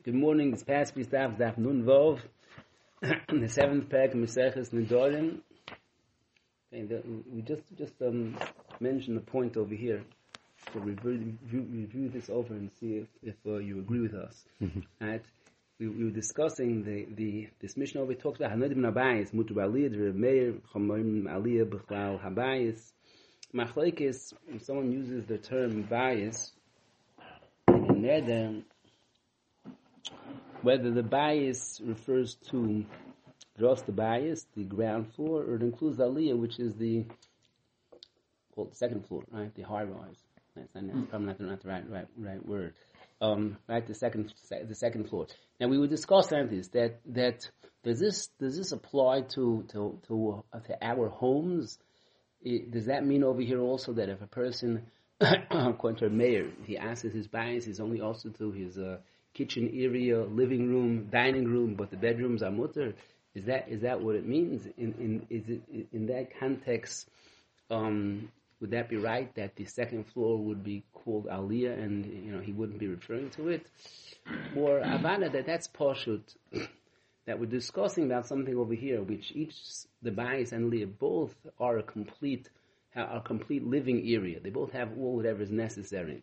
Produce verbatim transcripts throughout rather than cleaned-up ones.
Good morning. It's past we staff Daf Nun Vov, the seventh pack of Maseches Nedorim. Okay, we just just um, mentioned the point over here. So review, review, review this over and see if, if uh, you agree with us. Mm-hmm. Right? We, we were discussing the, the this mission over. It talks about Hanodim Nabayis, Mutu Aliyah, Reb Meir, Chomorim Aliyah, B'chlal Habayis. Machlekes, when someone uses the term bias in Neder, whether the bias refers to just the bias, the ground floor, or it includes the aliyah, which is the well, the second floor, right? The high rise. That's, not, that's probably not the, not the right, right, right word. Um, right, the second, the second floor. Now we were discussing this that that does this does this apply to to to, uh, to our homes? It, does that mean over here also that if a person, according to a mayor, he asks his bias is only also to his uh, kitchen area, living room, dining room, but the bedrooms are mutter? Is that is that what it means? In in is it in that context? Um, would that be right that the second floor would be called aliyah, and you know he wouldn't be referring to it, or avana that that's pashut? That we're discussing about something over here, which each the bias and aliyah both are a complete are a complete living area. They both have all whatever is necessary.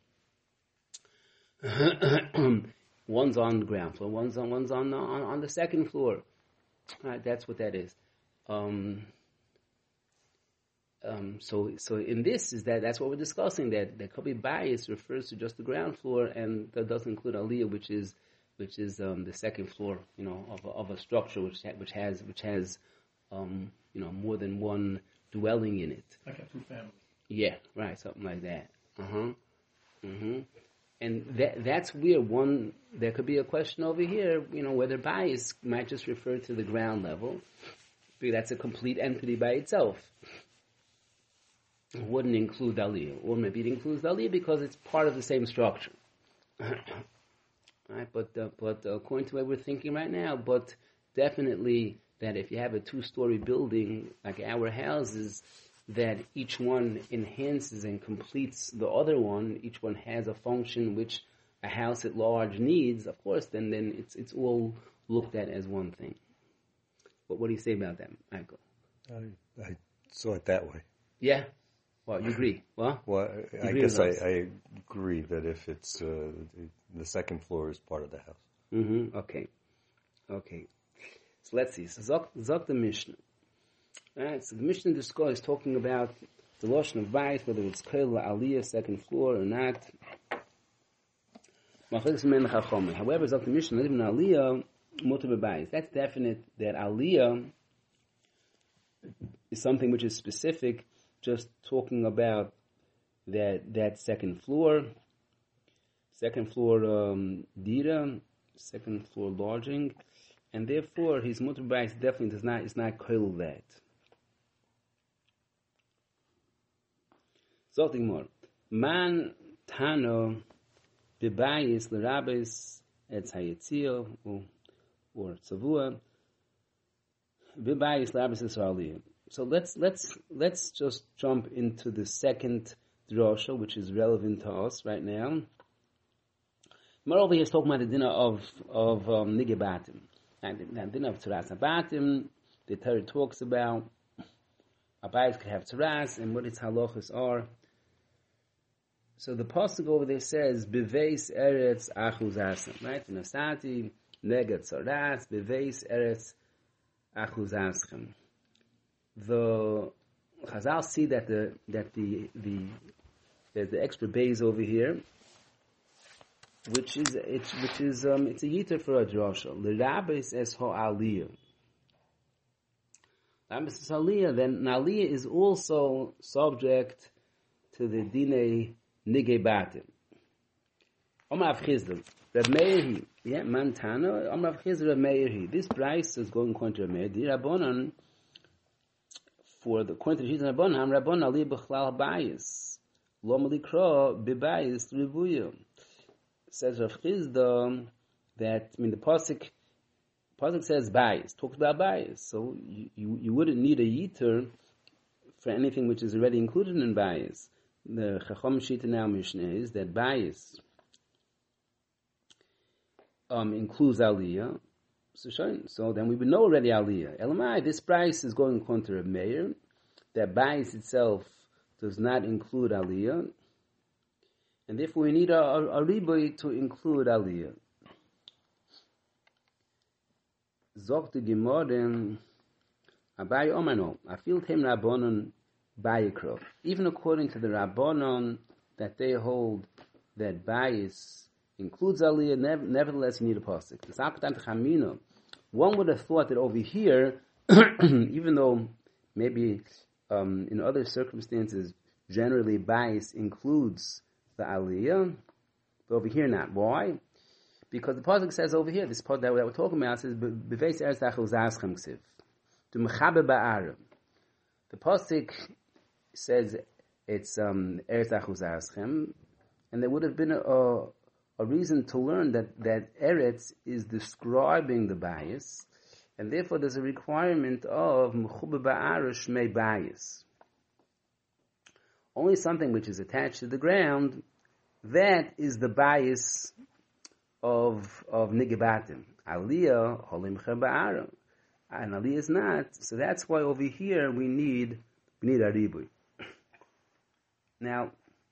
One's on the ground floor, one's on one's on the, on, on the second floor. All right, that's what that is. Um, um, so so in this is that that's what we're discussing. That that could be bias refers to just the ground floor, and that doesn't include aliyah, which is which is um, the second floor, you know, of a, of a structure which ha- which has which has um, you know more than one dwelling in it. Like a two family. Yeah, right, something like that. Uh huh. Mm-hmm. And that, that's where one, there could be a question over here, you know, whether bias might just refer to the ground level, because that's a complete entity by itself. It wouldn't include aliyah, or maybe it includes aliyah because it's part of the same structure. Right? But uh, but according to what we're thinking right now, but definitely that if you have a two-story building like our houses, that each one enhances and completes the other one, each one has a function which a house at large needs, of course, then then it's it's all looked at as one thing. But what do you say about that, Michael? I, I saw it that way. Yeah? Well, you agree? Well, well I, I guess I, I agree that if it's uh, the second floor is part of the house. Mm-hmm. Okay. Okay. So let's see. So Zok, Zok the Mishnah. Right, so the Mishnah discourse is talking about the lotion of bayis, whether it's kel aliyah, second floor, or not. However, Zok the Mishnah, even aliyah, mutar b'bayis. That's definite that aliyah is something which is specific, just talking about that that second floor, second floor um, dira, second floor lodging, and therefore his mutar b'bayis definitely does not is not kel that. Zoting more. Man tano bebayis l'rabes etz hayetzio or tzavua bebayis l'rabes Yisraeliyim. So let's let's let's just jump into the second drasha, which is relevant to us right now. Moreover, he's talking about the dinner of of um, nigebatim, and the dinner of tzaras habatim. The Torah talks about abayis could have tzaras and what its halachas are. So the pasuk over there says, "Beveis eretz achuz asam," right? V'nasati negat tzaras beveis eretz achuz aschem. The Chazal see that the that the the there's the extra bays over here, which is it's which is um it's a yiter for a drasha. L'rabes es ho aliyah. L'rabes es aliyah. Then aliyah is also subject to the dinei nigebatim. Omar Avchizda, Reb Meirhi, yeah, Mantana. Omar Avchizda, Reb Meirhi. This price is going according to Reb Meir. Di Rabbanan, for the according to the Shita Rabbanan, Rabbanan aliyah b'chlal bayis, lo malikra b'bayis rivuya. Says Rav Chizda that I mean the pasuk pasuk says bayis, talks about bayis, so you, you you wouldn't need a yiter for anything which is already included in bayis. The Chacham Shita now Mishnah is that bayis um, includes Aliyah, so so then we would know already Aliyah. Elamai, this price is going according to Reb Meir, that bias itself does not include Aliyah, and therefore we need a, a, a riboy to include Aliyah. Zok the Gemara, Abai Omano, I feel Tem Rabbanon Bayikro. Even according to the Rabbanon, that they hold that bias includes Aliyah, nev- nevertheless you need a pasuk. The Sakatan Chamino. One would have thought that over here, even though maybe um, in other circumstances, generally bias includes the Aliyah, but over here not. Why? Because the pasuk says over here, this pasuk that we're talking about says, "B'veis eretz achazaschem ksiv to mechabe ba'arim." The pasuk says it's um, eretz achazaschem, and there would have been a, a a reason to learn that, that Eretz is describing the bias, and therefore there's a requirement of Mechubah Ba'arish Mei bias. Only something which is attached to the ground, that is the bias of of Nigibatim. Aliyah, Holim Ba'arim. And Aliyah is not, so that's why over here we need, we need a Ribui. Now,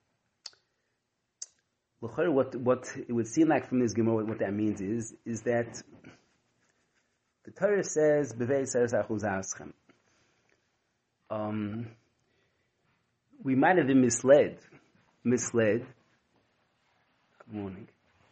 What what it would seem like from this Gemara, what that means is is that the Torah says B'vei Seres Achuzaschem. Um, we might have been misled, misled. Good morning.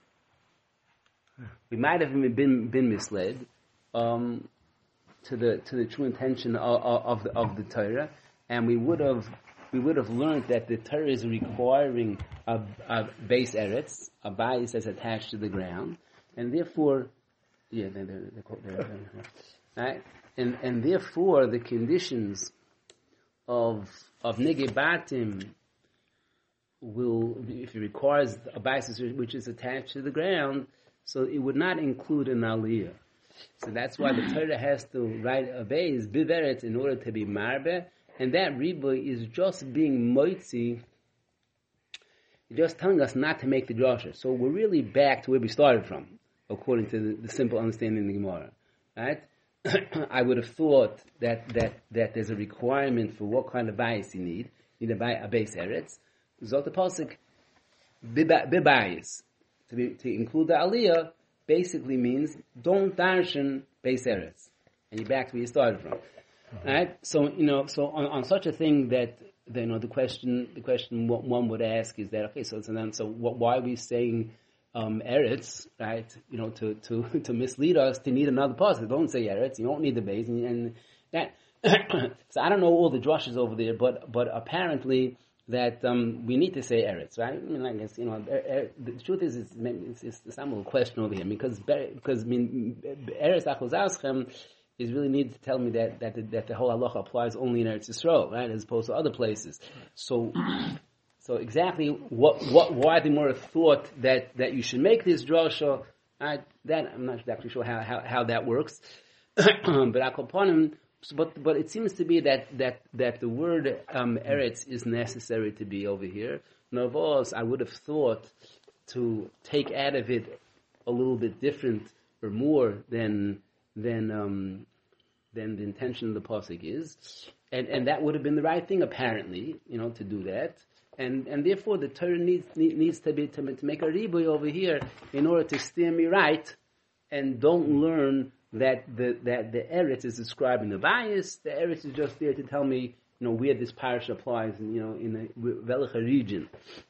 We might have been been misled um, to the to the true intention of, of the of the Torah, and we would have. We would have learned that the Torah is requiring a, a base eretz, a bias that's attached to the ground, and therefore, yeah, they're, they're, they're, they're, right? And and therefore the conditions of of negebatim will, if it requires a bias which is attached to the ground, so it would not include an aliyah. So that's why the Torah has to write a base biveret in order to be marbe. And that riboy is just being moitzi, just telling us not to make the drasha. So we're really back to where we started from, according to the, the simple understanding of the Gemara. Right? I would have thought that, that, that there's a requirement for what kind of bias you need. You need a, a base eretz. Zot the pasuk bibayis. To, be, to include the aliyah basically means don't darshan base eretz. And you're back to where you started from. Right, so you know, so on, on such a thing that, that you know, the question, the question what one would ask is that okay, so so then, so what, why are we saying um, eretz, right? You know, to, to, to mislead us to need another pasuk. Don't say eretz. You don't need the base, and, and that. So I don't know all the drushes over there, but but apparently that um, we need to say eretz, right? I mean, I guess you know, er, er, the truth is, it's it's, it's, it's some little question over here because because I mean, eretz achozaschem is really need to tell me that that the, that the whole halacha applies only in Eretz Yisrael, right, as opposed to other places. So, so exactly what what why the Gemara thought that, that you should make this drasha, right, that I'm not exactly sure how how, how that works, but akoponim. But but it seems to be that that, that the word um, Eretz is necessary to be over here. Navos, I would have thought to take out of it a little bit different or more than than um, than the intention of the pasuk is, and and that would have been the right thing apparently, you know, to do that, and and therefore the Torah needs needs to be to, to make a riboy over here in order to steer me right, and don't learn that the that the eretz is describing the bias. The eretz is just there to tell me, you know, where this parish applies, and you know, in a welche region.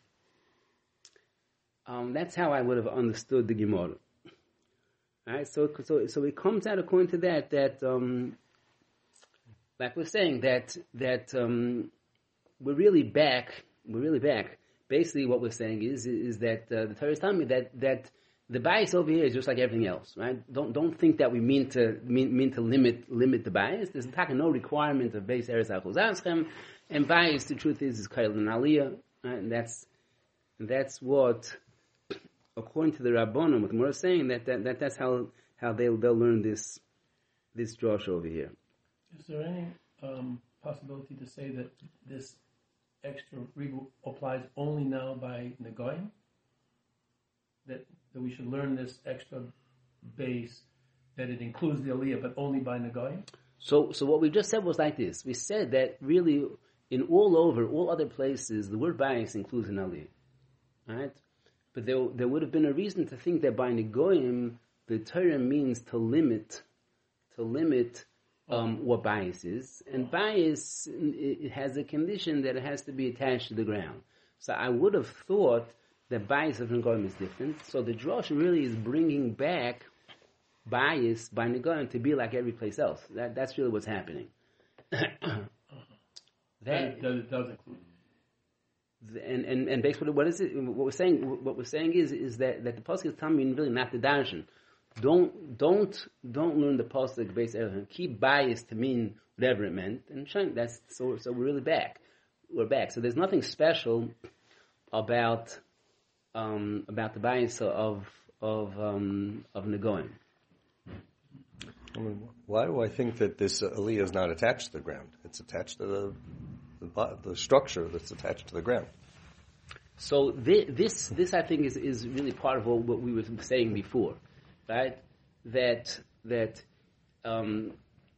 Um, that's how I would have understood the Gemara. Right, so so so it comes out according to that that um, like we're saying that that um, we're really back we're really back. Basically, what we're saying is is that uh, the Torah is telling me that that the bias over here is just like everything else, right? Don't don't think that we mean to mean, mean to limit limit the bias. There's no requirement of base eretz achozaschem, and bias. The truth is is kail and aliyah, right? And that's and that's what. According to the Rabbanim, what the Gemara is saying that, that, that that's how how they'll they'll learn this this drasha over here. Is there any um, possibility to say that this extra ribu applies only now by Nagoyim? That that we should learn this extra base that it includes the aliyah, but only by Nagoyim? So, so what we just said was like this. We said that really, in all over, all other places, the word bias includes an aliyah. Right? But there, there would have been a reason to think that by Nagoyim, the Torah means to limit, to limit um, what bias is. And bias, it has a condition that it has to be attached to the ground. So I would have thought that bias of Nagoyim is different. So the Drosh really is bringing back bias by Nagoyim to be like every place else. That, that's really what's happening. that, That does, it does include. And and and basically, what is it? What we're saying, what we're saying is is that, that the pasuk is telling me really not the darshan. Don't don't don't learn the pasuk based on keep bias to mean whatever it meant, and that's so so we're really back. We're back. So there's nothing special about um, about the bias of of um, of Nagoyim. I mean, why do I think that this aliyah is not attached to the ground? It's attached to the the, the structure that's attached to the ground. So this, this, this I think is, is really part of what, what we were saying before, right? That that um,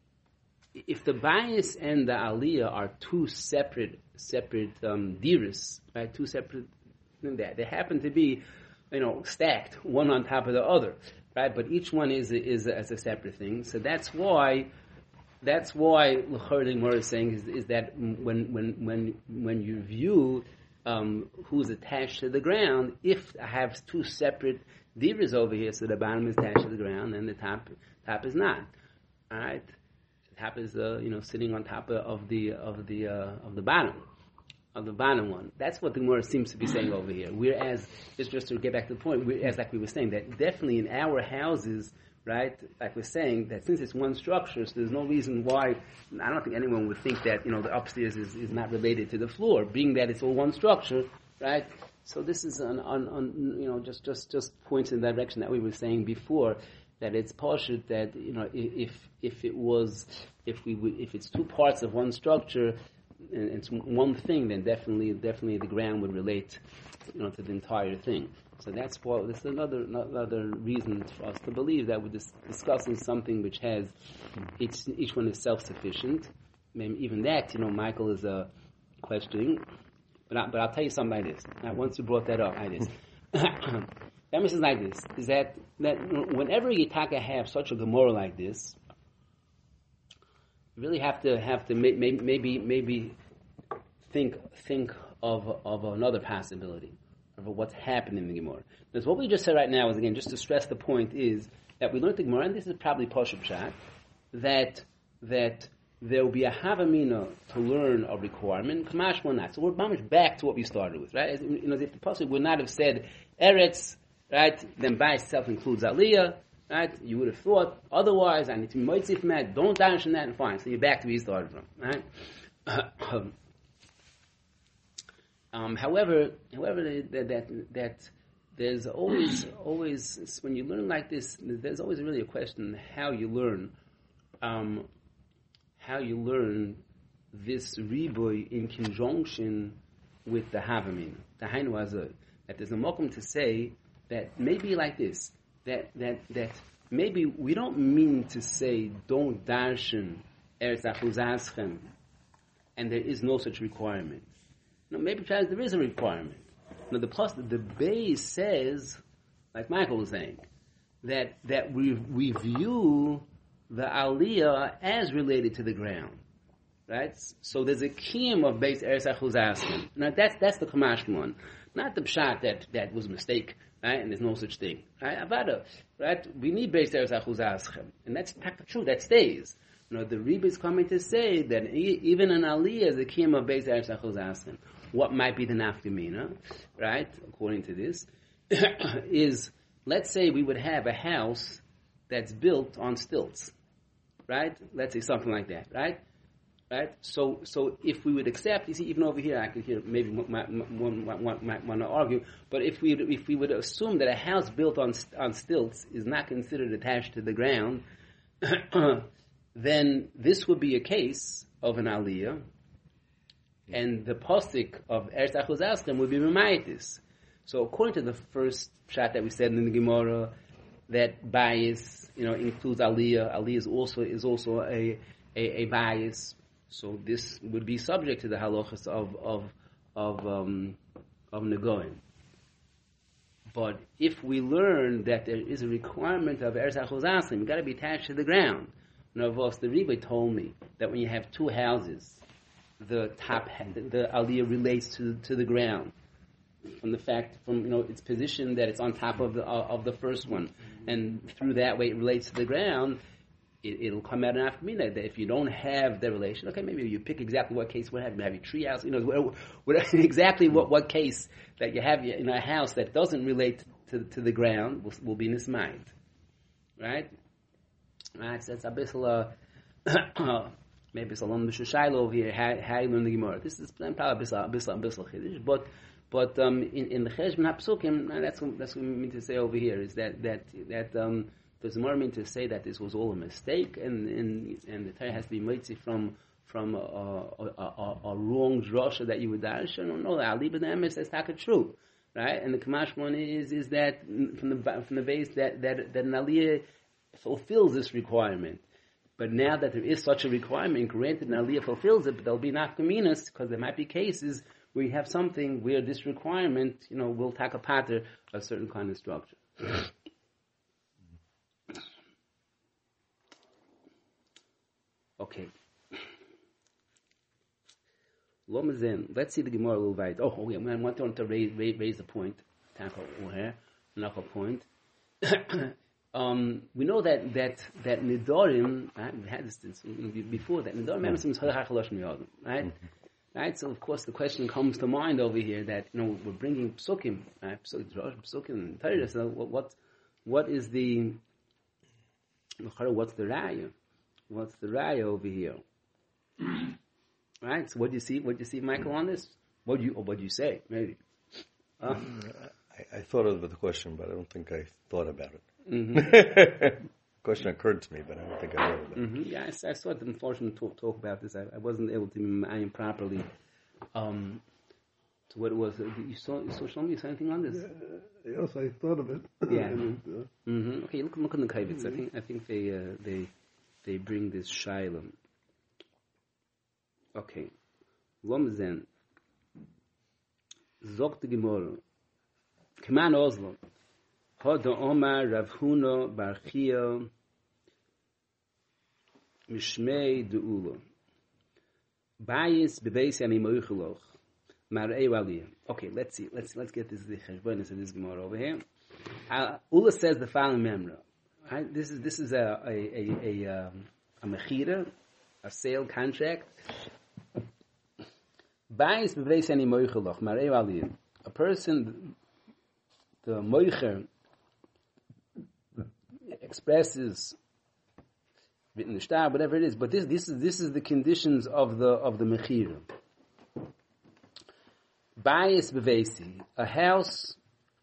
if the bias and the aliyah are two separate separate um, diras, right? Two separate that they happen to be, you know, stacked one on top of the other, right? But each one is is as a separate thing. So that's why. That's why L'chor the Gemara is saying is, is that when when when when you view um, who's attached to the ground, if I have two separate divas over here, so the bottom is attached to the ground and the top top is not. All right, the top is uh, you know sitting on top of the of the uh, of the bottom of the bottom one. That's what the Gemara seems to be saying over here. Whereas, just just to get back to the point, whereas like we were saying that definitely in our houses. Right, like we're saying, that since it's one structure, so there's no reason why, I don't think anyone would think that, you know, the upstairs is, is not related to the floor, being that it's all one structure, right? So this is, an, on, on, you know, just, just, just points in the direction that we were saying before, that it's poshut that, you know, if, if it was, if we would, if it's two parts of one structure, and it's one thing, then definitely, definitely the ground would relate, you know, to the entire thing. So that's why this is another another reason for us to believe that we're dis- discussing something which has each each one is self-sufficient. Maybe even that, you know, Michael is uh, questioning. But I, but I'll tell you something like this. Now, once you brought that up, like this. That means like this: is that that whenever you taka have such a Gemara like this, you really have to have to may, may, maybe maybe think think of of another possibility. Of what's happened in the Gemara. Because what we just said right now is, again, just to stress the point, is that we learned the Gemara, and this is probably Pashup Pshat, that that there will be a Havamina to learn a requirement, Kamash will not. So we're much back to what we started with, right? As, you know, if the Pasuk would not have said Eretz, right, then by itself includes Aliyah, right? You would have thought, otherwise, I need to be Moitzi from that, don't dash in that, and fine. So you're back to where you started from, right? Um, however, however, that, that that there's always always when you learn like this, there's always really a question how you learn, um, how you learn this riboy in conjunction with the havamin, the hainu hazeh. That there's a mokum to say that maybe like this, that that that maybe we don't mean to say don't darshan eretz achuzaschem, and there is no such requirement. No, maybe perhaps there is a requirement. Now, the plus, the base says, like Michael was saying, that that we we view the aliyah as related to the ground, right? So there's a kiyum of base eretz achuzaschem. Now that's that's the Kamash one, not the pshat that that was a mistake, right? And there's no such thing, right? Avada, right? We need base eretz achuzaschem, and that's true. That stays. You know, the Rebbe is coming to say that even an aliyah is a kiyum of base eretz achuzaschem. What might be the nafkamina, right? According to this, is let's say we would have a house that's built on stilts, right? Let's say something like that, right? Right. So, so if we would accept, you see, even over here, I could hear maybe one might want to argue, but if we if we would assume that a house built on on stilts is not considered attached to the ground, then this would be a case of an aliyah. And the postik of Eretz Achuzaschem would be Memaitis. So according to the first pshat that we said in the Gemara, that bias, you know, includes aliyah. Aliyah is also is also a a, a bias. So this would be subject to the halachas of of of um, of negoim. But if we learn that there is a requirement of eretz hachozasim, you got to be attached to the ground. Navos, the Rebbe told me that when you have two houses, the top, the aliyah relates to to the ground, from the fact, from you know its position that it's on top of the uh, of the first one, and through that way it relates to the ground. It, it'll come out in Afkamina that if you don't have the relation, okay, maybe you pick exactly what case would have. You have your tree house, you know, what, what, exactly what, what case that you have in a house that doesn't relate to to the ground will, will be in his mind, right? Right. So that's a bit uh, maybe it's a long Shailo over here. How, how you learn the Gemara? This is probably a bit a bit a bit chiddush, but but um, in in the Cheshbon HaPsukim, that's what, that's what we mean to say over here is that that that um. Does the Gemara mean to say that this was all a mistake, and and, and the Torah has to be mitzi from from a, a, a, a wrong drasha that you would dash? I don't know. Ali ben Emes says taka true, right? And the Kamash one is is that from the from the base that that that an aliyah fulfills this requirement. But now that there is such a requirement, granted, an aliyah fulfills it, but there'll be nafkaminas because there might be cases where you have something where this requirement, you know, will take a pater a certain kind of structure. Okay. Let's see the Gemara a little bit. Oh, okay. I want to raise, raise, raise a point. Tackle here. Knock a point. um, we know that that that Nidorim, right? We had this before that Nidorim is right? Right. So of course the question comes to mind over here that you know we're bringing psukim, right? Psukim, Torah. So what, what what is the what's the raya? What's the raya over here? Right. So what do you see? What do you see, Michael, on this? What do you or what do you say? Maybe. Uh, I, I thought of the question, but I don't think I thought about it. Mm-hmm. The question occurred to me, but I don't think I thought about mm-hmm. it. Yeah, I, I saw the unfortunate talk, talk about this. I, I wasn't able to aim properly. Um, to what it was. You saw, you saw Shlomo, you saw anything on this? Yeah, yes, I thought of it. Yeah. and, uh, mm-hmm. Okay, look, look in the Kavitz. I think, I think they, uh, they, they bring this Shailem. Okay. Lomzen. Zog the Gemara. Kman Oslo. Hod Omar Rav Huna Bar Chia Mishmei De'ulo. Bayis Bebeis Yami Moicheloch. Mar'ei Waliyah. Okay, let's see. Let's let's get this the Cheshbonis of this Gemara over here. Uh, Ula says the following memra. Right? This is this is a a a a, um, a mechira, a sale contract. Bayis Bebeis Yami Moicheloch. Mar'ei Waliyah. A person, the moicher, expresses written the star, whatever it is, but this this is this is the conditions of the of the mechira. Bayis bevesi, a house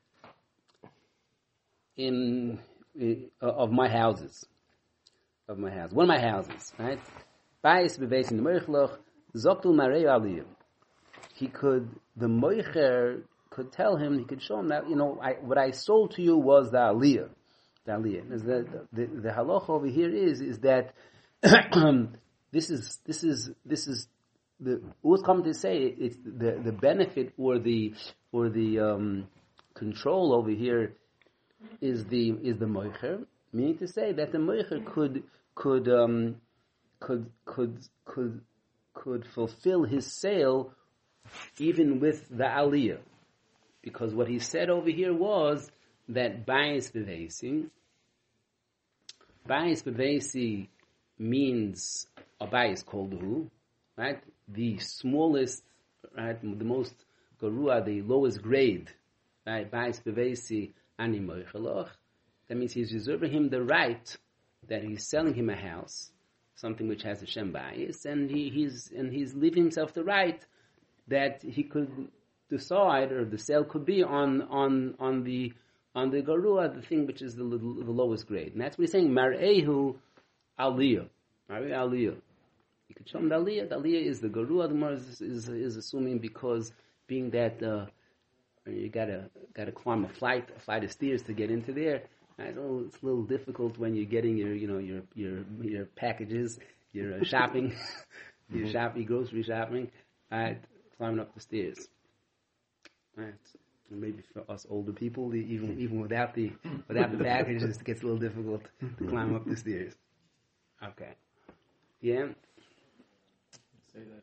in uh, of my houses, of my house, one of my houses, right? Bayis bevesi in the moichloch zoktul marei aliyah. He could the moicher could tell him, he could show him that you know I, what I sold to you was the aliyah. The aliyah. The, the, the halacha over here is is that this is this is this is the what's coming to say it's the, the benefit or the or the um, control over here is the is the moicher, meaning to say that the moicher could could um, could could could could fulfill his sale even with the aliyah, because what he said over here was that bayis bevesi, bayis bevesi means a bayis called who, right? The smallest, right? The most garua, the lowest grade, right? Bayis bevesi ani moicheloch. That means he's reserving him the right that he's selling him a house, something which has a shem bayis, and he, he's and he's leaving himself the right that he could decide, or the sale could be on on on the on the garua, the thing which is the, the, the lowest grade, and that's what he's saying. Mar'ehu aliyah, mar'ehu aliyah. You could show him the aliyah. The aliyah is the garua. The Gemara is, is is assuming because being that uh, you gotta gotta climb a flight, a flight of stairs to get into there. Right? It's, a little, it's a little difficult when you're getting your, you know, your your your packages, your uh, shopping, your Mm-hmm. shopping, grocery shopping, right? Climbing up the stairs. Right? Maybe for us older people, the- even even without the without the packages, it gets a little difficult to climb up the stairs. Okay. Yeah. Say that.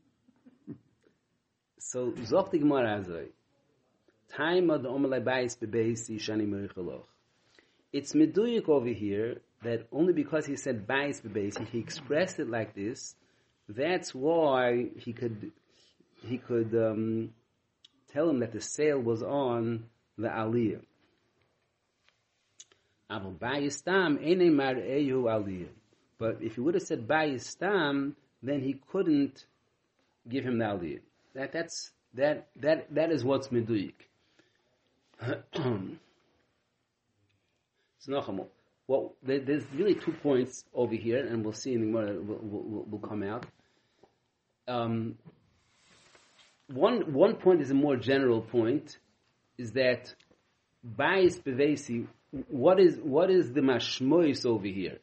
So Zok the Gemara Azoi. Time of the Omelai Bayis Bebeisi Shani Merichaloch. It's meduyik over here that only because he said Bayis Bebeisi, he expressed it like this. That's why he could he could um, tell him that the sale was on the Aliyah. Aval Bayis Tam Ene Mar Eyu Aliyah. But if he would have said Bayis Tam, then he couldn't give him the Aliyah. That that's that that that is what's meduyik. So Nachamol. Well, there, there's really two points over here, and we'll see in the Gemara will, will, will come out. Um, one one point is a more general point, is that Bayis Bevesi. What is what is the mashmois over here?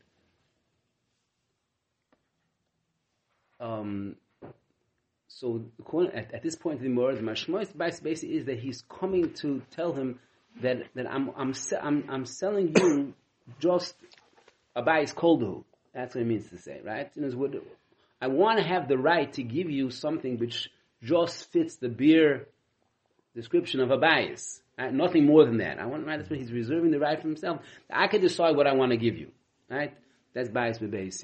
Um. So at, at this point in the Gemara, the mashmois Bayis Bevesi is that he's coming to tell him that that I'm I'm I'm, I'm selling you just a Bayis Koldu. That's what it means to say, right? In other words, I want to have the right to give you something which just fits the beer description of a Bayis. Right? Nothing more than that. I want, right? That's what he's reserving the right for himself. I can decide what I want to give you, right? That's Bayis Bebesi.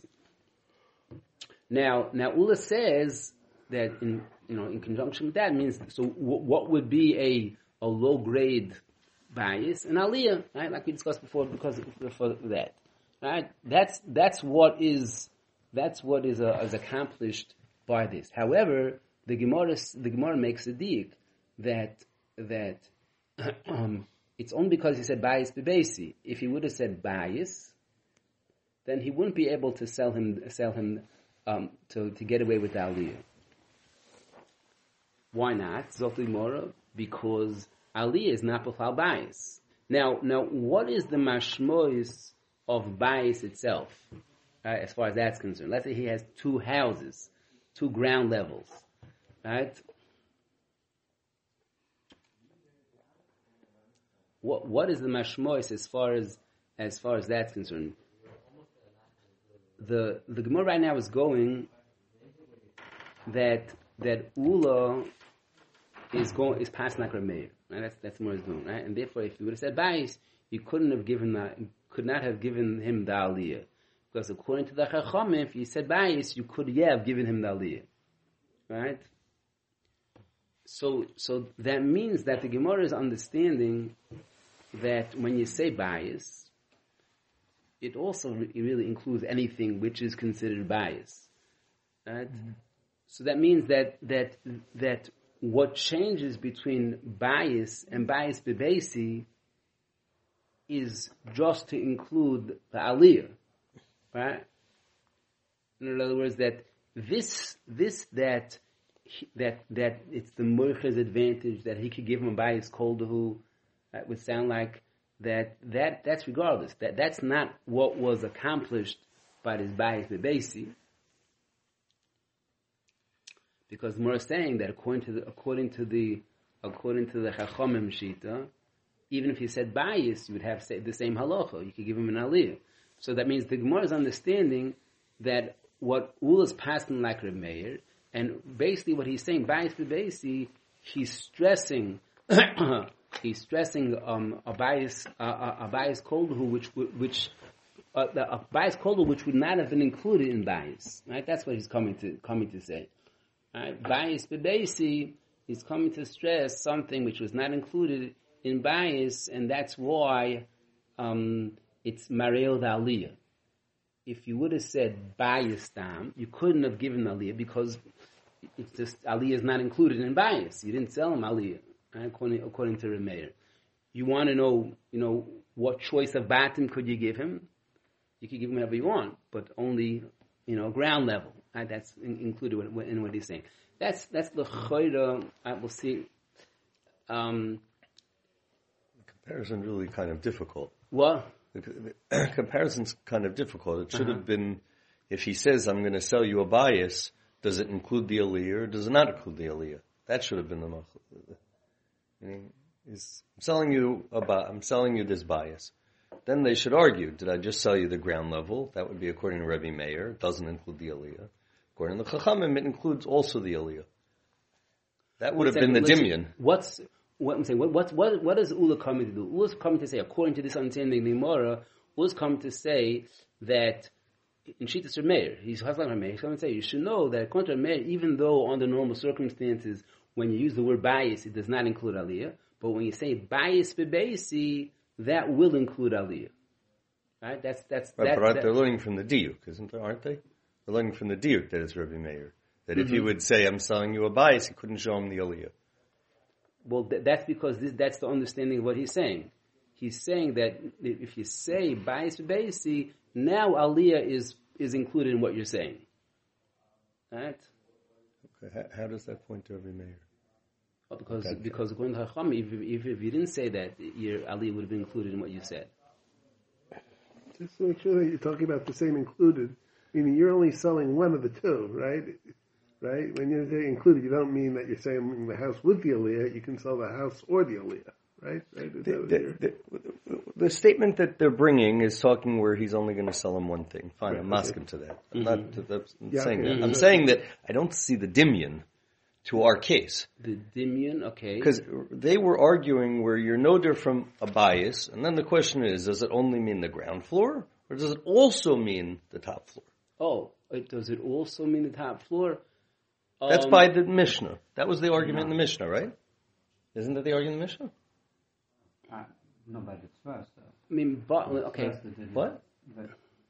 Now, now Ula says that in you know in conjunction with that means so w- what would be a a low grade Bayis, an Aliyah, right? Like we discussed before, because for that, right? That's that's what is that's what is, uh, is accomplished by this. However, the Gemara the Gemara makes a dig that that um, it's only because he said Bayis Bebesi. If he would have said Bayis, then he wouldn't be able to sell him sell him um, to to get away with the Aliyah. Why not? Zot the Gemara, because Aliyah is not b'chal Bayis. Now, now, what is the mashmois of Bayis itself, right, as far as that's concerned? Let's say he has two houses, two ground levels, right? What what is the mashmois as far as as far as that's concerned? The the Gemara right now is going that that Ula is going is passing like Rameir. Right? That's that's what he's doing, right? And therefore, if you would have said Bayis, you couldn't have given that, could not have given him the Aliyah, because according to the Chachamim, if you said Bayis, you could yeah have given him the Aliyah, right? So so that means that the Gemara is understanding that when you say Bayis, it also re- really includes anything which is considered Bayis, right? Mm-hmm. So that means that that that. What changes between Bayis and Bayis Bebesi is just to include the Aliyah, right? In other words, that this, this, that, that, that it's the Murcha's advantage that he could give him a Bayis Koldahu, that would sound like that, that, that's regardless. That, that's not what was accomplished by this Bayis Bebesi. Because Mura is saying that according to the according to the according to the Chachamim Shita, even if you said Bayis, you would have the same halacha. You could give him an Aliyah. So that means the Gemara is understanding that what Ula is passing like Reb Meir, and basically what he's saying, Bayis Bebesi, he's stressing he's stressing um, a Bayis a, a Bayis Koldahu, which which uh, a Bayis Koldahu which would not have been included in Bayis. Right? That's what he's coming to coming to say. Right? Bayis Bebesi is coming to stress something which was not included in Bayis, and that's why um, it's Mareel the Aliyah. If you would have said Bayis Tam, you couldn't have given Aliyah because it's just Aliyah is not included in Bayis. You didn't sell him Aliyah, right? according, according to Rameir. You want to know, you know, what choice of batim could you give him? You could give him whatever you want, but only, you know, ground level. Right? That's in, included in, in what he's saying. That's that's the chayda. I will see. Um, the comparison is really kind of difficult What? The, the comparison's kind of difficult. It should uh-huh. have been, if he says, I'm going to sell you a bias, does it include the aliyah or does it not include the aliyah? That should have been the machlok. I mean, he's I'm selling you a I'm selling you this bias. Then they should argue, did I just sell you the ground level? That would be according to Rebbe Meir. It doesn't include the aliyah. According to the Chachamim, it includes also the aliyah. That would have been the dimyan. What's what I'm saying? What what what, what is Ula coming to do? Ula's coming to say, according to this understanding, the Gemara, Ula's coming to say that in Shittas Meir, he's Haslam Meir. He's coming to say you should know that according to Meir, even though under normal circumstances, when you use the word bias, it does not include aliyah. But when you say bias bebeisi, that will include aliyah. Right? That's that's right, that, but aren't that, they learning from the diuk, isn't there? Aren't they? They're learning from the diuk that it's Rebbe Meir. That if mm-hmm. he would say, I'm selling you a bias, he couldn't show him the aliyah. Well, th- that's because this, that's the understanding of what he's saying. He's saying that if you say bias bebeisi, now aliyah is is included in what you're saying. Right? Okay. How, how does that point to Rebbe Meir? Well, because that, because according to Chacham, if, if if you didn't say that, your aliyah would have been included in what you said. Just to make sure that you're talking about the same included, meaning you're only selling one of the two, right? Right? When you say included, you don't mean that you're selling the house with the aliyah. You can sell the house or the aliyah, right? Right? Is that the, the, the, the statement that they're bringing is talking where he's only going to sell him one thing. Fine, right, I'm okay. asking to that. I'm mm-hmm. not I'm yeah, saying okay. that. Mm-hmm. I'm saying that I don't see the dimyan to our case. The dimyan, okay. Because they were arguing where you're noder from a bias, and then the question is, does it only mean the ground floor, or does it also mean the top floor? Oh, does it also mean the top floor? Um, That's by the Mishnah. That was the argument no. in the Mishnah, right? Isn't that the argument in the Mishnah? Uh, no, by the first, though. I mean, but, okay. What? But,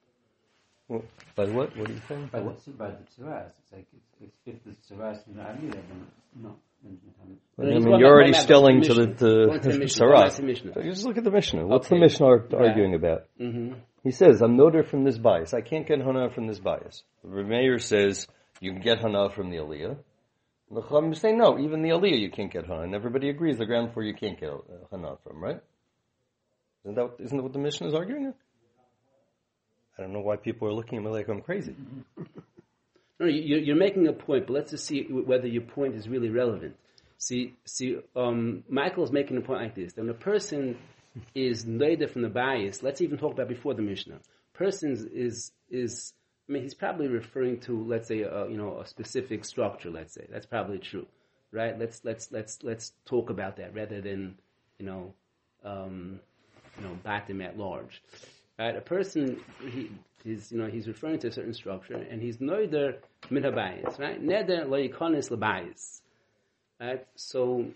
well, by what? What are you saying? By, by the by the tzuras. It's like it's, it's if the tzuras is not aliyah, then no. Well, I mean, you're already selling to the, the Sarat. Just look at the Mishnah. What's okay. the Mishnah arguing yeah. about? Mm-hmm. He says, I'm noder from this bias. I can't get hana from this bias. The Meir says, you can get hana from the aliyah. The Chachamim say, no, even the aliyah you can't get hana. And everybody agrees the ground floor you can't get hana from, right? Isn't that, isn't that what the Mishnah is arguing? I don't know why people are looking at me like I'm crazy. No, you're making a point, but let's just see whether your point is really relevant. See, see, um, Michael's making a point like this. When a person is neider from the bias, let's even talk about before the Mishnah. Person is, is, I mean, he's probably referring to, let's say, a, you know, a specific structure, let's say. That's probably true, right? Let's, let's, let's, let's talk about that rather than, you know, um, you know, bat them at large. Right? A person, he, he's, you know, he's referring to a certain structure, and he's neider min habayis, right? Neder lo yikonis lebayis, right? So,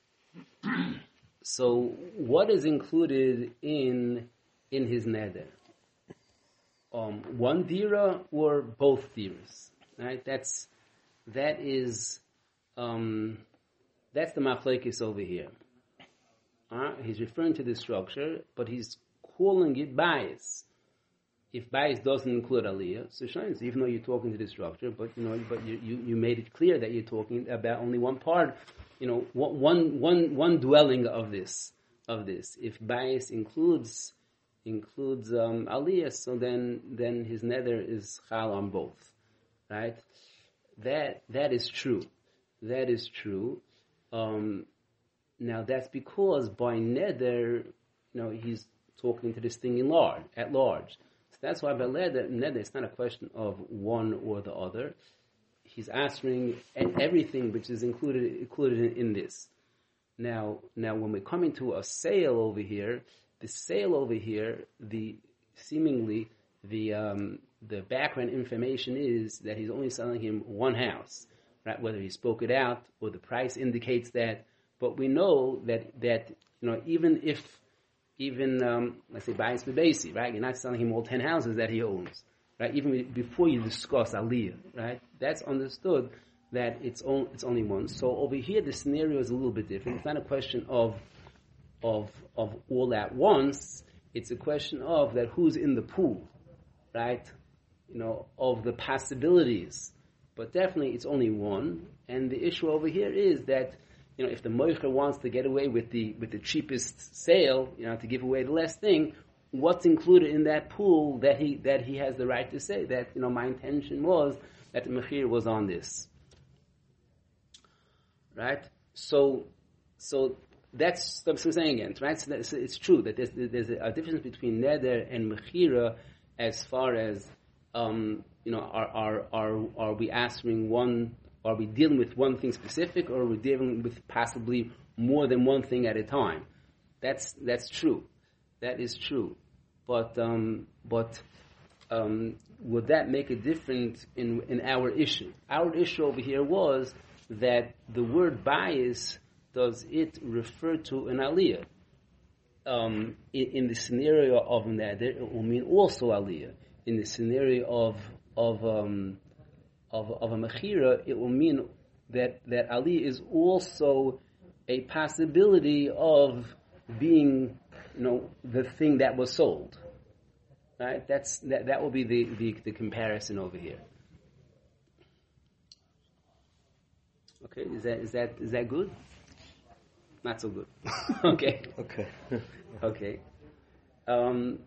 so what is included in in his neder? Um, one dira or both diras, right? That's that is um, that's the machlekes over here. Uh, he's referring to this structure, but he's calling it bias. If bias doesn't include aliyah, so shines, even though you're talking to the structure, but you know, but you, you, you made it clear that you're talking about only one part, you know, one one one dwelling of this of this. If bias includes includes um, aliyah, so then then his nether is chal on both, right? That that is true. That is true. Um, now that's because by nether, you know, he's talking to this thing in large, at large. So that's why by nether, nether, it's not a question of one or the other. He's answering everything which is included included in, in this. Now, now when we're coming to a sale over here, the sale over here, the seemingly the um, the background information is that he's only selling him one house, right? Whether he spoke it out or the price indicates that, but we know that that you know even if even um, let's say bias bebasi, right? You're not selling him all ten houses that he owns, right? Even before you discuss aliyah, right? That's understood that it's on, it's only one. So over here the scenario is a little bit different. It's not a question of of of all at once. It's a question of that who's in the pool, right? You know, of the possibilities. But definitely it's only one. And the issue over here is that, you know, if the moicher wants to get away with the with the cheapest sale, you know, to give away the less thing, what's included in that pool that he that he has the right to say that, you know, my intention was that the mechir was on this. Right? So, so that's what I'm saying again, right? So that's, it's true that there's, there's a difference between neder and mechira as far as, um, you know, are, are, are, are we answering one, are we dealing with one thing specific, or are we dealing with possibly more than one thing at a time? That's, that's true. That is true. But, um, but, um, would that make a difference in, in our issue? Our issue over here was that the word bias, does it refer to an aliyah? Um, in, in the scenario of neder, it will mean also aliyah. In the scenario of of um, of, of a mechira, it will mean that that aliyah is also a possibility of being, you know, the thing that was sold. Right? That's that. That will be the, the, the comparison over here. Okay, is that is that is that good? Not so good. Okay. Okay. Okay. Um,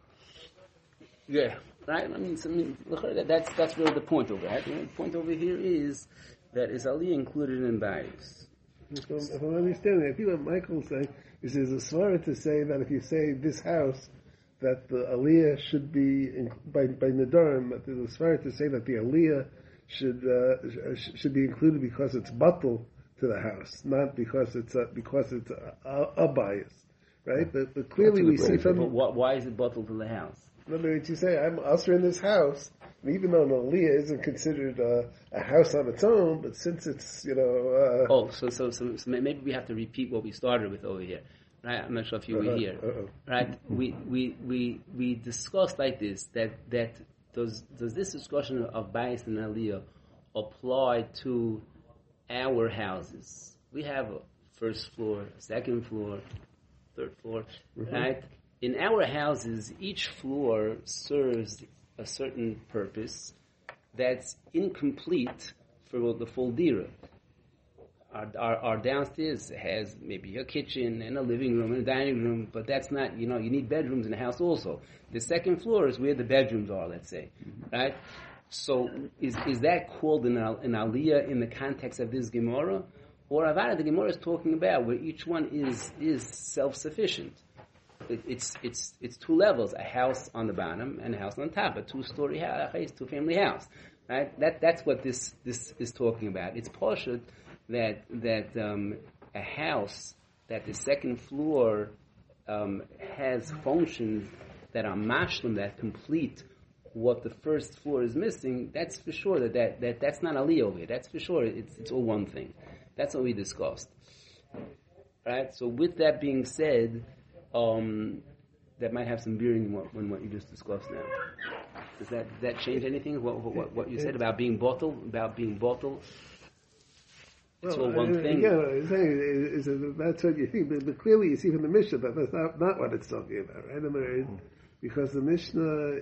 yeah. Right. I mean, so, I mean, that's that's really the point over here. The point over here is that is aliyah included in bias. If I'm, if I'm understanding, I think what Michael's saying is there's a svara to say that if you say this house, that the aliyah should be in, by by nedarim. But there's a svara to say that the aliyah should uh, should be included because it's batal to the house, not because it's a, because it's a, a, a bias, right? But, but clearly we see from but what, why is it batal to the house? In other words, you say I'm usher in this house, and even though an aliyah isn't considered a, a house on its own, but since it's, you know, uh, oh, so, so so so maybe we have to repeat what we started with over here. Right? I'm not sure if you uh-huh, were here. uh-oh. Right? We we we we discussed like this that that does does this discussion of bias and aliyah apply to our houses? We have a first floor, second floor, third floor, mm-hmm. right? In our houses, each floor serves a certain purpose that's incomplete for the full dira. Our, our, our downstairs has maybe a kitchen and a living room and a dining room, but that's not, you know, you need bedrooms in the house also. The second floor is where the bedrooms are, let's say, mm-hmm. right? So is is that called an, an aliyah in the context of this Gemara? Or Avada, the Gemara is talking about where each one is is self-sufficient. It, it's it's it's two levels: a house on the bottom and a house on top, a two-story house, two-family house. Right? That that's what this this is talking about. It's poshut that that um, a house that the second floor um, has functions that are mashlim, that complete what the first floor is missing. That's for sure that, that, that that's not aliyah over here. That's for sure. It's it's all one thing. That's what we discussed. Right? So with that being said, um, that might have some bearing in what, in what you just discussed now. Does that does that change anything? What what, what you said about being bottled, about being bottled? It's well, all one I, thing. Again, what I'm saying is, is that that's what you think, but, but clearly you see from the Mishnah that that's not, not what it's talking about, right? In other words, because the Mishnah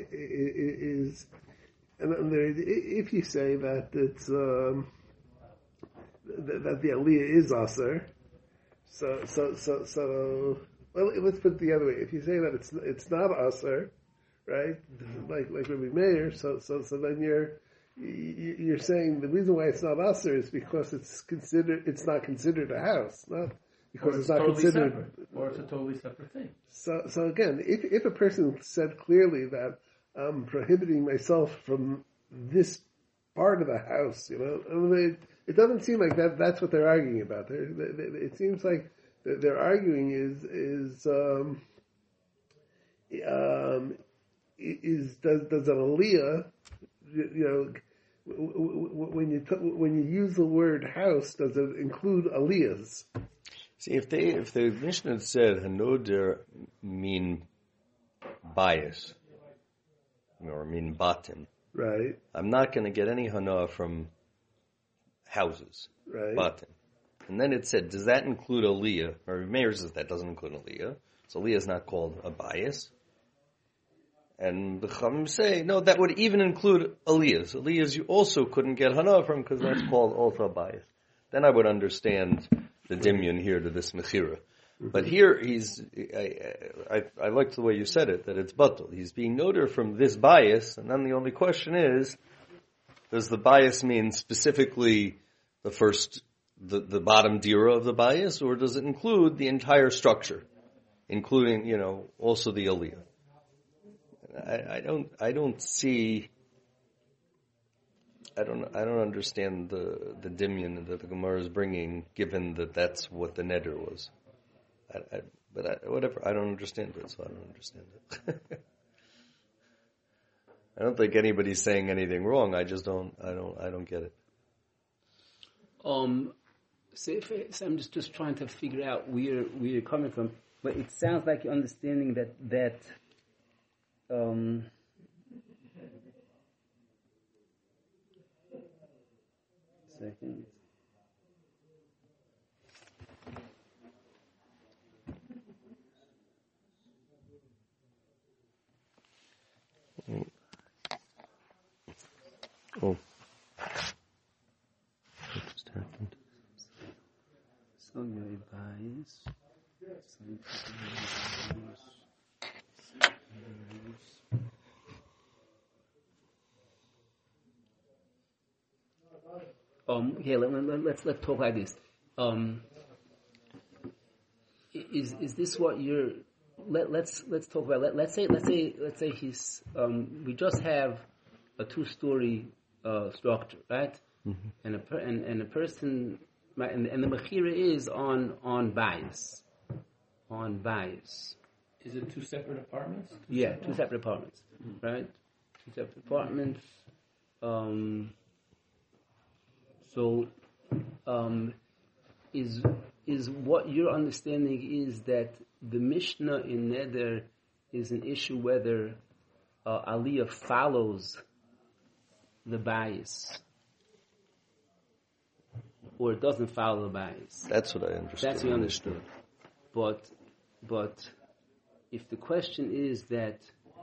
is, and if you say that it's um, that the aliyah is aser, so so so so well, let's put it the other way. If you say that it's it's not aser, right? Like like Rabbi Meir, so so so then you're you're saying the reason why it's not aser is because it's considered it's not considered a house, not because or it's, it's not totally considered, separate, or it's a totally separate thing. So, so again, if if a person said clearly that I'm prohibiting myself from this part of the house, you know, I mean, it, it doesn't seem like that. That's what they're arguing about. They're, they, they, it seems like they're arguing is is um, um, is does does an aliyah, you know, when you t- when you use the word house, does it include aliyahs? See, if they if the Mishnah had said hanoder mean bias or mean batin, right? I'm not going to get any hana from houses, right? Batin. And then it said, does that include aliyah? Or Meir says that doesn't include aliyah. So aliyah is not called a bias. And the Chachamim say, no, that would even include aliyahs. Aliyahs you also couldn't get hana from because that's called also a bias. Then I would understand the dimyon here to this mechira. But here he's, I, I, I like the way you said it, that it's batul. He's being noted from this bias, and then the only question is, does the bias mean specifically the first, the, the bottom dira of the bias, or does it include the entire structure, including, you know, also the aliyah? I, I don't, I don't see, I don't, I don't understand the, the dimyon that the Gemara is bringing, given that that's what the neder was. I, I, but I, whatever, I don't understand it, so I don't understand it. I don't think anybody's saying anything wrong. I just don't, I don't, I don't get it. Um, so, if, so I'm just, just trying to figure out where where you're coming from, but it sounds like you're understanding that that um, second. Oh. What just happened? So your advice. Um, yeah, let, let, let's let's talk like this. Um, is is this what you're? Let, let's let's talk about. Let, let's say let's say let's say he's. Um, we just have a two-story uh, structure, right? Mm-hmm. And a per, and, and a person, right, and, and the mechira is on on bias, on bias. Is it two separate apartments? Two yeah, separate two separate apartments, mm-hmm. right? Two separate apartments. Um, so, um, is is what your understanding is that the Mishnah in Neder is an issue whether uh, Aliyah follows the bias, or it doesn't follow the bias. That's what I understood. That's what you understood. But, but if the question is that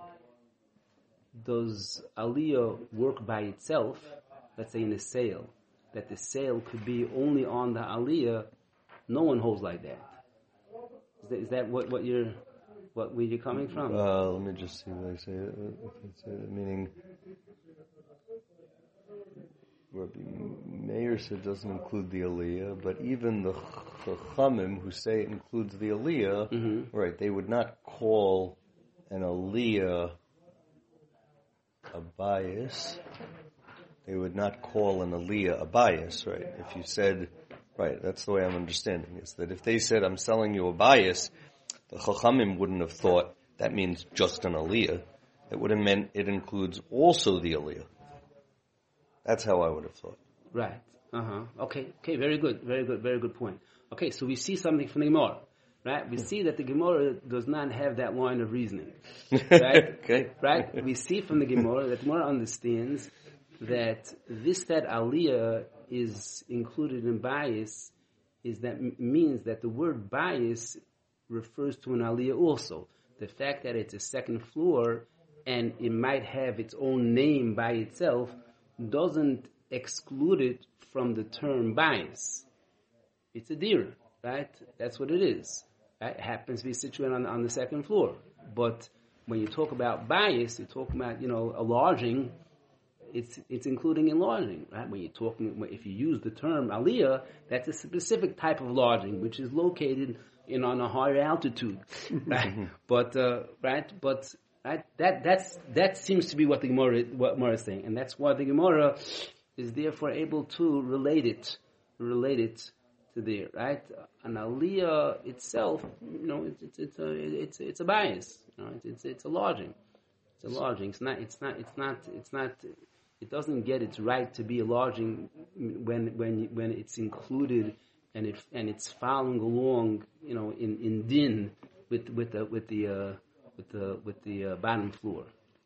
does Aliyah work by itself, let's say in a sale, that the sale could be only on the Aliyah, no one holds like that. Is that, is that what, what you're, what where you're coming from? Uh, let me just see what I say. If it's, meaning. Rabbi Meir said doesn't include the aliyah, but even the chachamim who say it includes the aliyah, mm-hmm. right? They would not call an aliyah a bias. They would not call an aliyah a bias, right? If you said, right, that's the way I'm understanding is that if they said I'm selling you a bias, the chachamim wouldn't have thought that means just an aliyah. It would have meant it includes also the aliyah. That's how I would have thought. Right. Uh-huh. Okay. Okay. Very good. Very good. Very good point. Okay. So we see something from the Gemara, right? We see that the Gemara does not have that line of reasoning, right? Okay. Right? We see from the Gemara that the Gemara understands that this, that aliyah is included in bias, is that m- means that the word bias refers to an aliyah also. The fact that it's a second floor and it might have its own name by itself doesn't exclude it from the term bias. It's a dira, right? That's what it is. Right? It happens to be situated on, on the second floor. But when you talk about bias, you're talking about, you know, enlarging. It's it's including enlarging, right? When you're talking, if you use the term aliyah, that's a specific type of enlarging, which is located in on a higher altitude, right? but uh, right, but. Right? That that's that seems to be what the Gemara what Gemara is saying, and that's why the Gemara is therefore able to relate it, relate it to there. Right? An aliyah itself, you know, it's it's it's a it's it's a bias. You know, it's it's, it's a lodging. It's a lodging. It's not. It's not. It's not. It's not. It doesn't get its right to be a lodging when when when it's included and it and it's following along. You know, in, in din with with the with the. Uh, with the with the uh, bottom floor.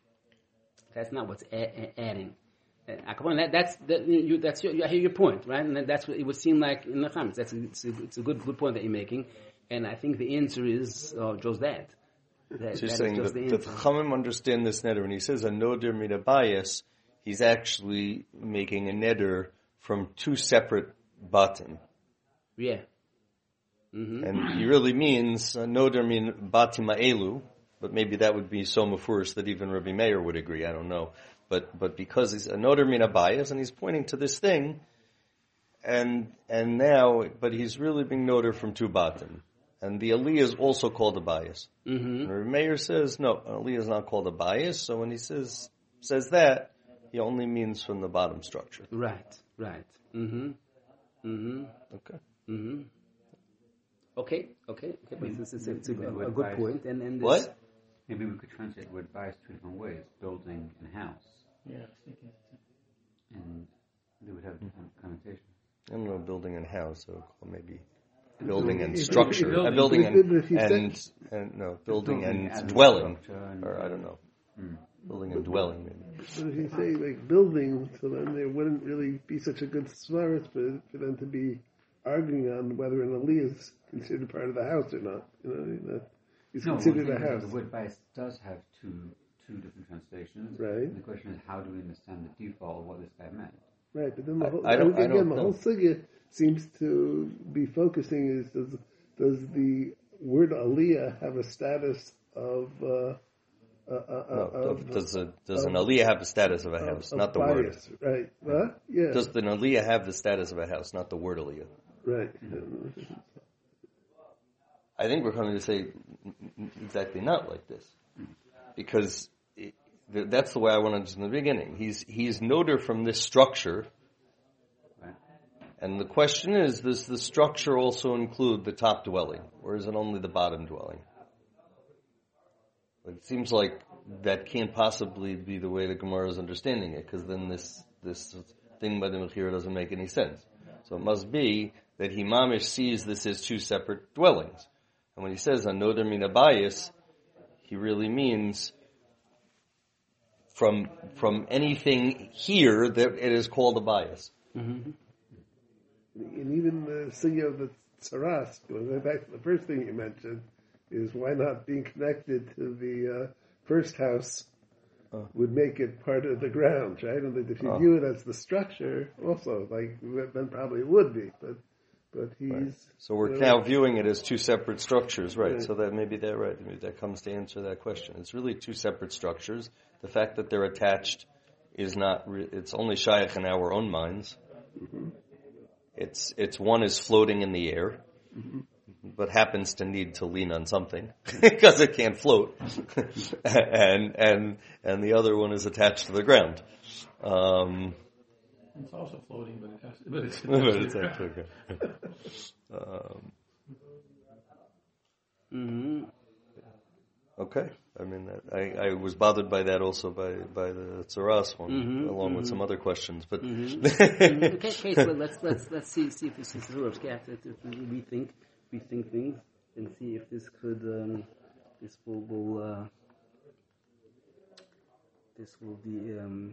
That's not what's a- a- adding. Uh, come on, that, that's that, you, that's your, I hear your point, right? And that's what it would seem like in the comments. That's a, it's, a, it's a good good point that you're making, and I think the answer is uh, just that. that so you're that saying that the Chachamim understand this neder. When he says a noder mida bias, he's actually making a neder from two separate bottom. Yeah. Mm-hmm. And he really means uh, noder min batima elu, but maybe that would be so mafurish that even Rabbi Meir would agree. I don't know, but but because he's a noder min abayis, and he's pointing to this thing, and and now, but he's really being noder from two batim, and the aliyah is also called a bias. Mm-hmm. And Rabbi Meir says no, an aliyah is not called a bias. So when he says says that, he only means from the bottom structure. Right, right. Mm-hmm. Mm-hmm. Okay. Mm-hmm. Okay, okay, okay. But this is a, it's a, Maybe a, with a good bias. point. And, and this, What? Maybe we could translate the word bias two different ways: building and house, Yeah, I was thinking. and they would have different connotations. I don't know, building and house, so maybe building and If- if- structure. if- Uh, building if- and, if you said- and, and, no, building Building and and dwelling. structure and- Or I don't know. Hmm. Building and dwelling, maybe. But if you say like building, so then there wouldn't really be such a good svaris for, for them to be arguing on whether an aliyah is considered part of the house or not. You know, that is No, considered one a thing is that house, the word bias does have two two different translations. Right. And the question is, how do we understand the default of what this guy meant? right? But then the I- whole I don't- I again, don't the know. whole sugya seems to be focusing is does does the word aliyah have a status of uh, uh, uh, No, of, does, a, does an of- aliyah have the status of a of- house, of not the word? bias, right? Huh? Yeah, Does an aliyah have the status of a house, not the word aliyah? right. I think we're coming to say exactly not like this, because it, that's the way I wanted to in the beginning. He's he's noder from this structure, Right. and the question is: does the structure also include the top dwelling, or is it only the bottom dwelling? It seems like that can't possibly be the way the Gemara is understanding it, because then this this thing by the Mechira doesn't make any sense. So it must be that he mamish sees this as two separate dwellings. And when he says anoder min abayis, he really means from from anything here that it is called a bias. Mm-hmm. And even the sugya of the tsaras, going back to the first thing you mentioned, is why not being connected to the uh, first house Oh. would make it part of the grounds, right? And that if you Oh. view it as the structure, also, like, then probably it would be. But but he's... Right. So we're you know, now viewing it as two separate structures, right? Right. So that maybe that right, maybe that comes to answer that question. It's really two separate structures. The fact that they're attached is not. Re- it's only shaykh in our own minds. Mm-hmm. It's it's one is floating in the air, Mm-hmm. but happens to need to lean on something because it can't float, and and and the other one is attached to the ground. Um, It's also floating, but it has, but it's, but it's actually okay. Um, Mm-hmm. Okay, I mean, that, I, I was bothered by that also by, by the Tsaras one, Mhm, along with mhm. some other questions. But Mm-hmm. okay, okay, so let's let's let's see see if this is sort of to rethink rethink things and see if this could um, this will will uh, this will be um,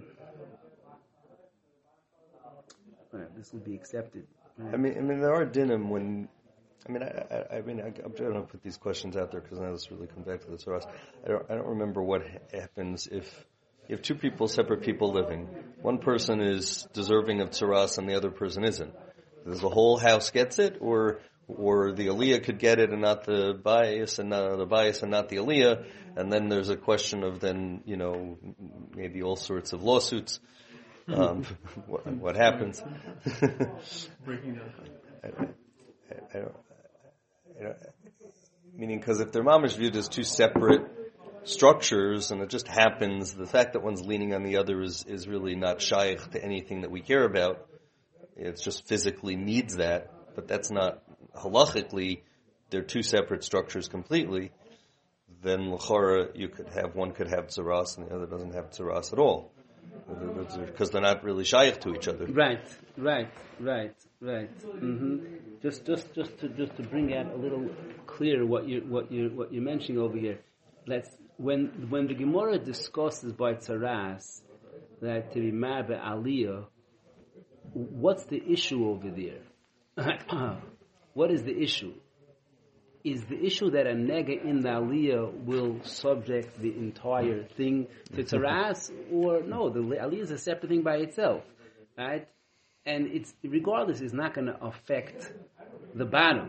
uh, this will be accepted. Right? I mean, I mean, there are dinim when. I mean, I, I, I mean, I, I'm trying to put these questions out there because now this really comes back to the Tsaras. I don't, I don't remember what ha- happens if you have two people, separate people living. One person is deserving of Tsaras and the other person isn't. Does the whole house gets it, or or the aliyah could get it and not the bias, and not the bias and not the aliyah, and then there's a question of then you know maybe all sorts of lawsuits. Um, what, what happens? breaking down. I, I, I don't, I don't, meaning, because if they're mamish viewed as two separate structures, and it just happens, the fact that one's leaning on the other is, is really not shaykh to anything that we care about. It's just physically needs that, but that's not halachically. They're two separate structures completely. Then l'chora, you could have one could have tzaras and the other doesn't have tzaras at all, because they're not really shaykh to each other. Right, right, right, right. Mm-hmm. Just, just, just to just to bring out a little clearer what you what you what you're mentioning over here. Let's when when the Gemara discusses by tzaras that to be mad by aliyah, what's the issue over there? What is the issue? Is the issue that a nega in the aliyah will subject the entire thing to tzaras, or no? The aliyah is a separate thing by itself, right? And it's regardless, it's not going to affect the bottom. The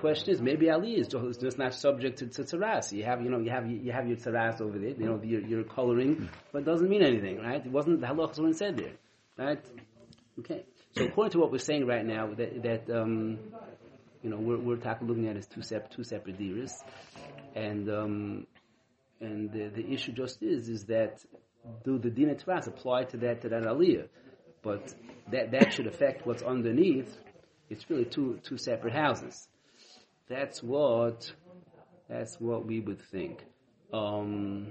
question is maybe Ali is just, just not subject to, to tzaras. You have, you know, you have you have your tzaras over there. You know, your, your coloring, but it doesn't mean anything, right? It wasn't the halachas weren't said there, right? Okay. So according to what we're saying right now, that that um, you know, we're we're talking looking at as two separate two separate diras, and um, and the, the issue just is is that do the din tzaras apply to that to that aliyah? But that that should affect what's underneath. It's really two two separate houses. That's what that's what we would think. Um,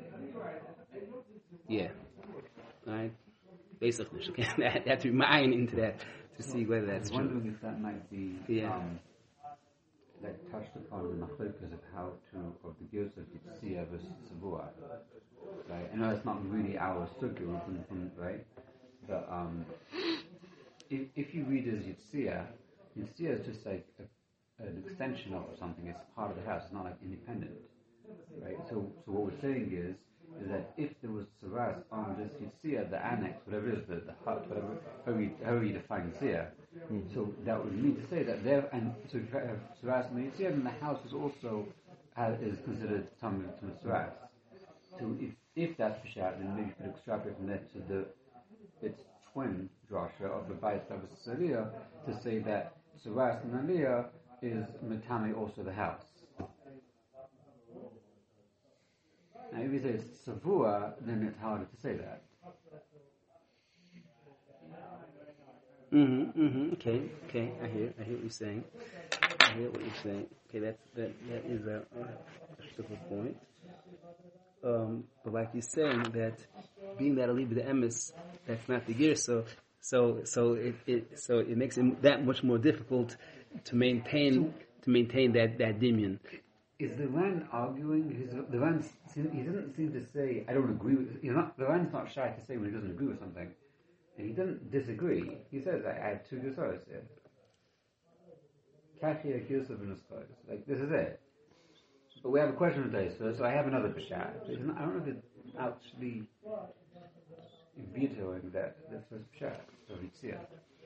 yeah, right. Basically, that that to mine into that to see whether that's I was true. wondering if that might be Yeah. um, like touched upon in the machlokas of how to of the gears of Yitzhak versus Savua. Right? I know it's not really our sugya, from, from right, but um, if if you read it as Yitzhak, Yitzhak is just like a, an extension of something. It's part of the house. It's not like independent, right? So so what we're saying is. is that if there was Saras on this Yitzhak, the annex, whatever it is, the, the hut, whatever, however you, however you define Yitzhak, mm-hmm. so that would mean to say that there, and so if you have Saras on the Yitzhak, then the house is also has, is considered Tamid to Saras. So if, if that's Peshat, then maybe you could extrapolate from that to the its twin drasha of the Bayis Tavis Aliyah to say that Saras and Aliyah is Matami also the house. Now, if you say it's Savua, then it's harder to say that. Mm-hmm, mm-hmm. Okay, okay. I hear, I hear what you're saying. I hear what you're saying. Okay, that's that. That is a, a simple point. Um, but like you're saying that being that Aliba the emes, that's not the gear. So, so, so it, it, so it makes it that much more difficult to maintain to maintain that that dimion. Is the Ran arguing? His, the Ran, he doesn't seem to say, I don't agree with, he's not, the Ran's not shy to say when he doesn't agree with something. And he doesn't disagree. He says, I, I have two Gesaros here. Kachia Gilsav and Uskos. Like, this is it. But we have a question of days, so, so I have another Peshat. I don't know if it's actually vetoing that, that first Peshat of Yitzhak.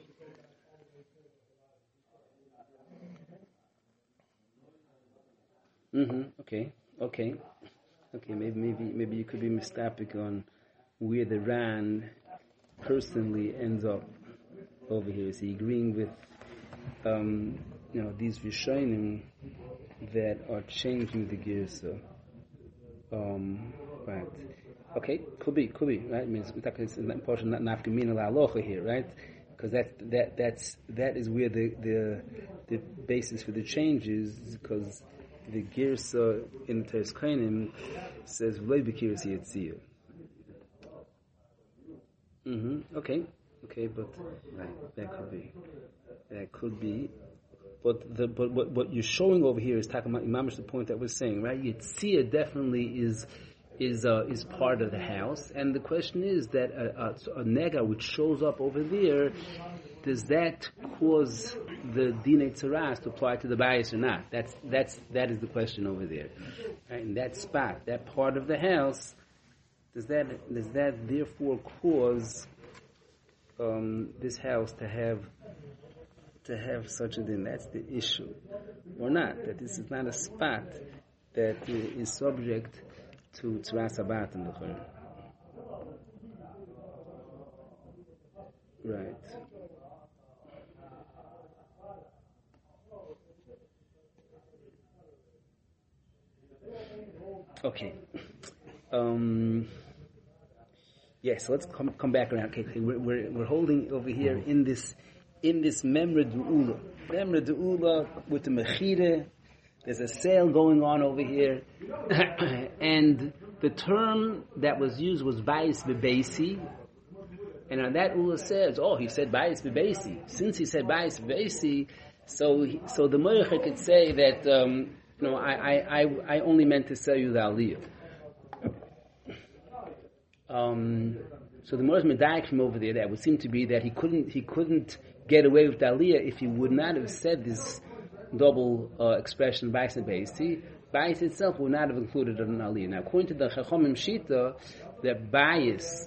Mm-hmm. Okay. Okay. Okay. Maybe, maybe, maybe you could be mistopic on where the Ran personally ends up over here. Is he agreeing with, um, you know, these Rishonim that are changing the gears? So, um, right. Okay. Could be. Could be. Right. I mean, we're talking it's portion not nafkamina la alocha here, right? Because that that that's that is where the the the basis for the change is, because the Girsa in Teres Kainim says "V'lei b'kiras yitzia." Mm-hmm. Okay, okay, but right, that could be, that could be, but the but what what you're showing over here is talking about Imamish, the point that we're saying, right? Yitzia definitely is is uh, is part of the house, and the question is that a, a, a nega which shows up over there, does that cause the dinei tzaras to apply to the bias or not? That's that's that is the question over there. Right? In that spot, that part of the house, does that does that therefore cause um, this house to have to have such a din? That's the issue, or not? That this is not a spot that is subject to tzaras abat in the Torah. Right. Okay. Um, yes, so let's come come back around. Okay, okay. We're, we're we're holding over here in this in this memra du'ula, memra du'ula with the mechire. There's a sale going on over here, and the term that was used was bayis bebeisi. And on that ula says, oh, he said bayis bebeisi. Since he said bayis bebeisi, so he, so the moicher could say that. Um, No, I, I, I, I only meant to sell you the aliyah. Um, so the Morris Medayik from over there, that would seem to be that he couldn't he couldn't get away with the aliyah if he would not have said this double uh, expression bayis and beisi. Bayis itself would not have included an aliyah. Now, according to the Chachomim Shita, that bayis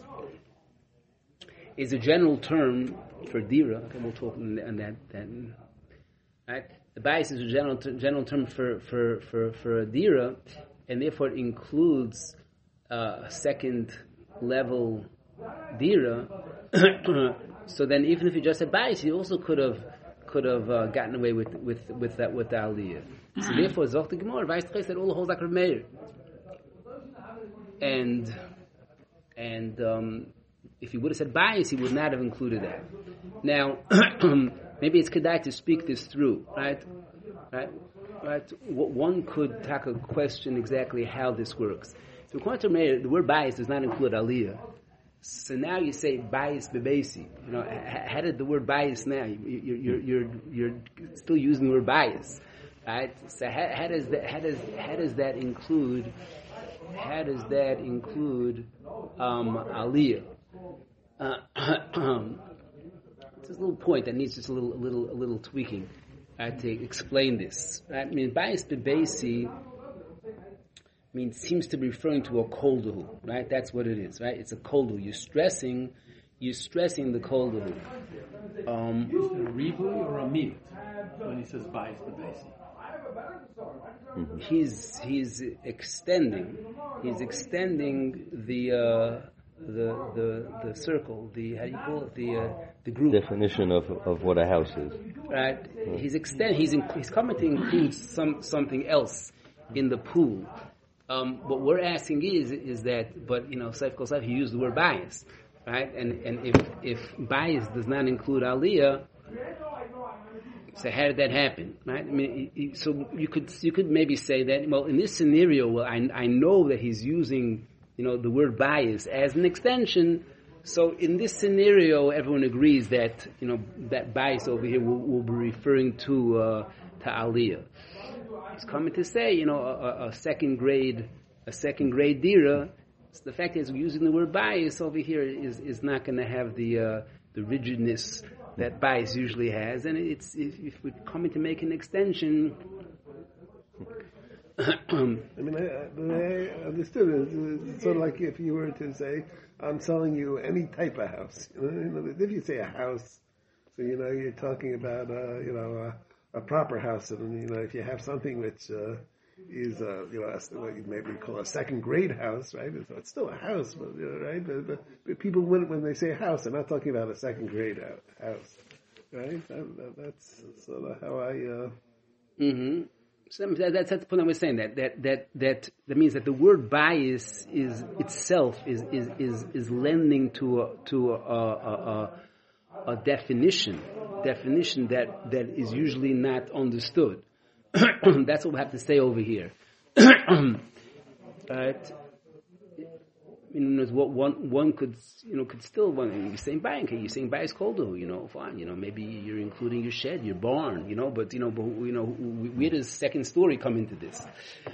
is a general term for dira. Okay, we'll talk on that. that right? the bias is a general general term for for for, for a dira, and therefore it includes uh, a second level dira. So then, even if you just said bias, you also could have could have uh, gotten away with with with that with the aliyah. So therefore, Zoch the Gemara, Weischtreis said all the whole like Rav Meir, and and um, if he would have said bias, he would not have included that. Now, maybe it's kedai to speak this through, right? Right? Right? One could tackle a question exactly how this works. So according to Rav Meir, the word bias does not include aliyah. So now you say bias bebesi. You know, how did the word bias now? You're you're you're you're still using the word bias, right? So how, how does that how does how does that include how does that include um, aliyah? Uh, it's a little point that needs just a little a little a little tweaking uh, to explain this. Right? I mean, bias bebesi means seems to be referring to a koldahu, right? That's what it is, right? It's a koldahu. You're stressing, you're stressing the koldahu. Um, Is it a ribui or a mute when he says bias bebesi? mm-hmm. He's he's extending, he's extending the uh, the the the circle, the how do you call it, the uh, the group definition of of what a house is. Right? Yeah. He's extend. He's in, he's coming to include some something else in the pool. Um, what we're asking is is that, but you know, Seif Kosef, he used the word bias, right? And and if if bias does not include aliyah, so how did that happen, right? I mean, so you could you could maybe say that, well, in this scenario, well, I I know that he's using, you know, the word bias as an extension. So in this scenario, everyone agrees that, you know, that bias over here will, will be referring to uh, to aliyah. He's coming to say, you know, a, a second grade, a second grade dira. So the fact is, we're using the word bias over here is, is not going to have the uh, the rigidness that bias usually has, and it's if, if we're coming to make an extension. I mean, I, the way I understood it, it's sort of like if you were to say, "I'm selling you any type of house." You know, if you say a house, so you know you're talking about, uh, you know. Uh, a proper house, and you know, if you have something which uh, is, uh, you know, a, what you maybe call a second grade house, right? So it's still a house, but, you know, right? But, but, but people, when, when they say house, they're not talking about a second grade house, right? That, that, that's sort of how I. Uh... Mm-hmm. So that's, that's the point I was saying. That that that that that means that the word bias is itself is is is, is lending to a, to a, a, a, a definition. definition that, that is usually not understood. That's what we have to say over here. Right? You know, what one one could you know could still one you're saying buying you're saying bias koldo, you know, fine, you know, maybe you're including your shed, your barn, you know, but you know, but you know, where does second story come into this?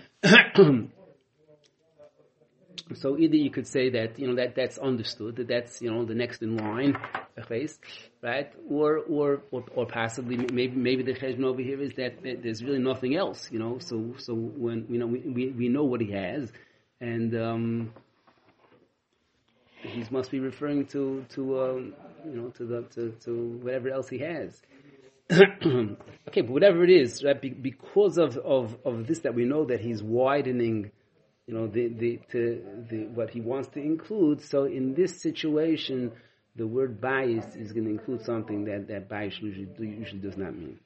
So either you could say that, you know, that that's understood, that that's, you know, the next in line, right? Or or or, or possibly maybe maybe the cheshbon over here is that, that there's really nothing else, you know. So so when you know we we, we know what he has, and um, he must be referring to to um, you know to the to, to whatever else he has. Okay, but whatever it is, right? Be, because of, of of this that we know that he's widening. You know, the, the, to, the, what he wants to include. So in this situation, the word bias is going to include something that, that bias usually, usually does not mean.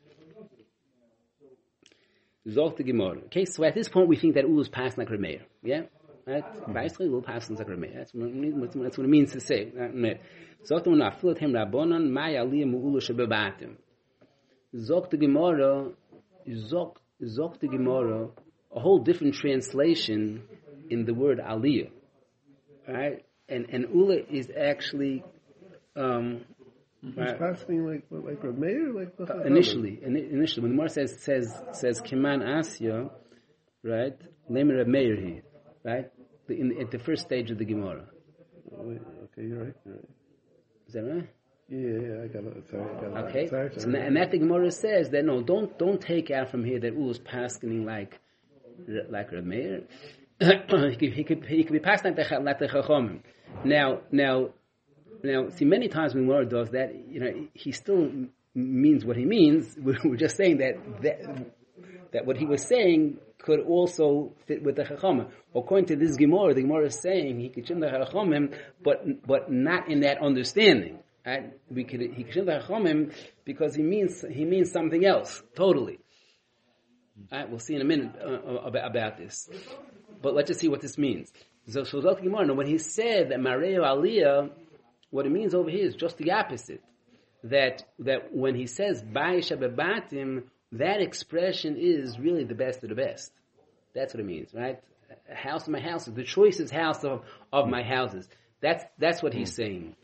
Zog the Gemara. Okay, so at this point we think that Ulu is passing like Rav Meir. Yeah? Right? Bias will pass like Rav Meir. That's what it means, that's what it means to say. Zog the Gemara, Afilat hem Rabbanan, Mai aliyah mu'ulu shebebatim. Zog the Gemara, Zog the Gemara, a whole different translation in the word aliyah, right? And and ula is actually um, right. Passing like like Rav Meir, like uh, initially. In, initially, when the Gemara says says says Kiman Asya, right? Lemer Rav Meir here, right? The, in at the first stage of the Gemara. Oh, wait, okay, you're right. You're right. Is that right? Yeah, yeah, I got it. Sorry, I got it. Okay, sorry, sorry. So na- and that the Gemara says that no, don't don't take out from here that ula is passing like. Like Rav Meir, he could he could he could be passed like the like the Chachomim. Now now now see many times when Gemara does that, you know, he still means what he means. We're just saying that that, that what he was saying could also fit with the Chachamim. According to this Gemara, the Gemara is saying he could shim the Chachamim, but but not in that understanding. Right? We could he could shim the Chachamim because he means he means something else totally. Right? We'll see in a minute uh, about, about this, but let's just see what this means. So, so Gemara, when he said that Mareo Aliyah, what it means over here is just the opposite. That that when he says Ba'isha Bebatim, that expression is really the best of the best. That's what it means, right? A house of my houses. The choice is house of, of my houses. That's that's what he's saying.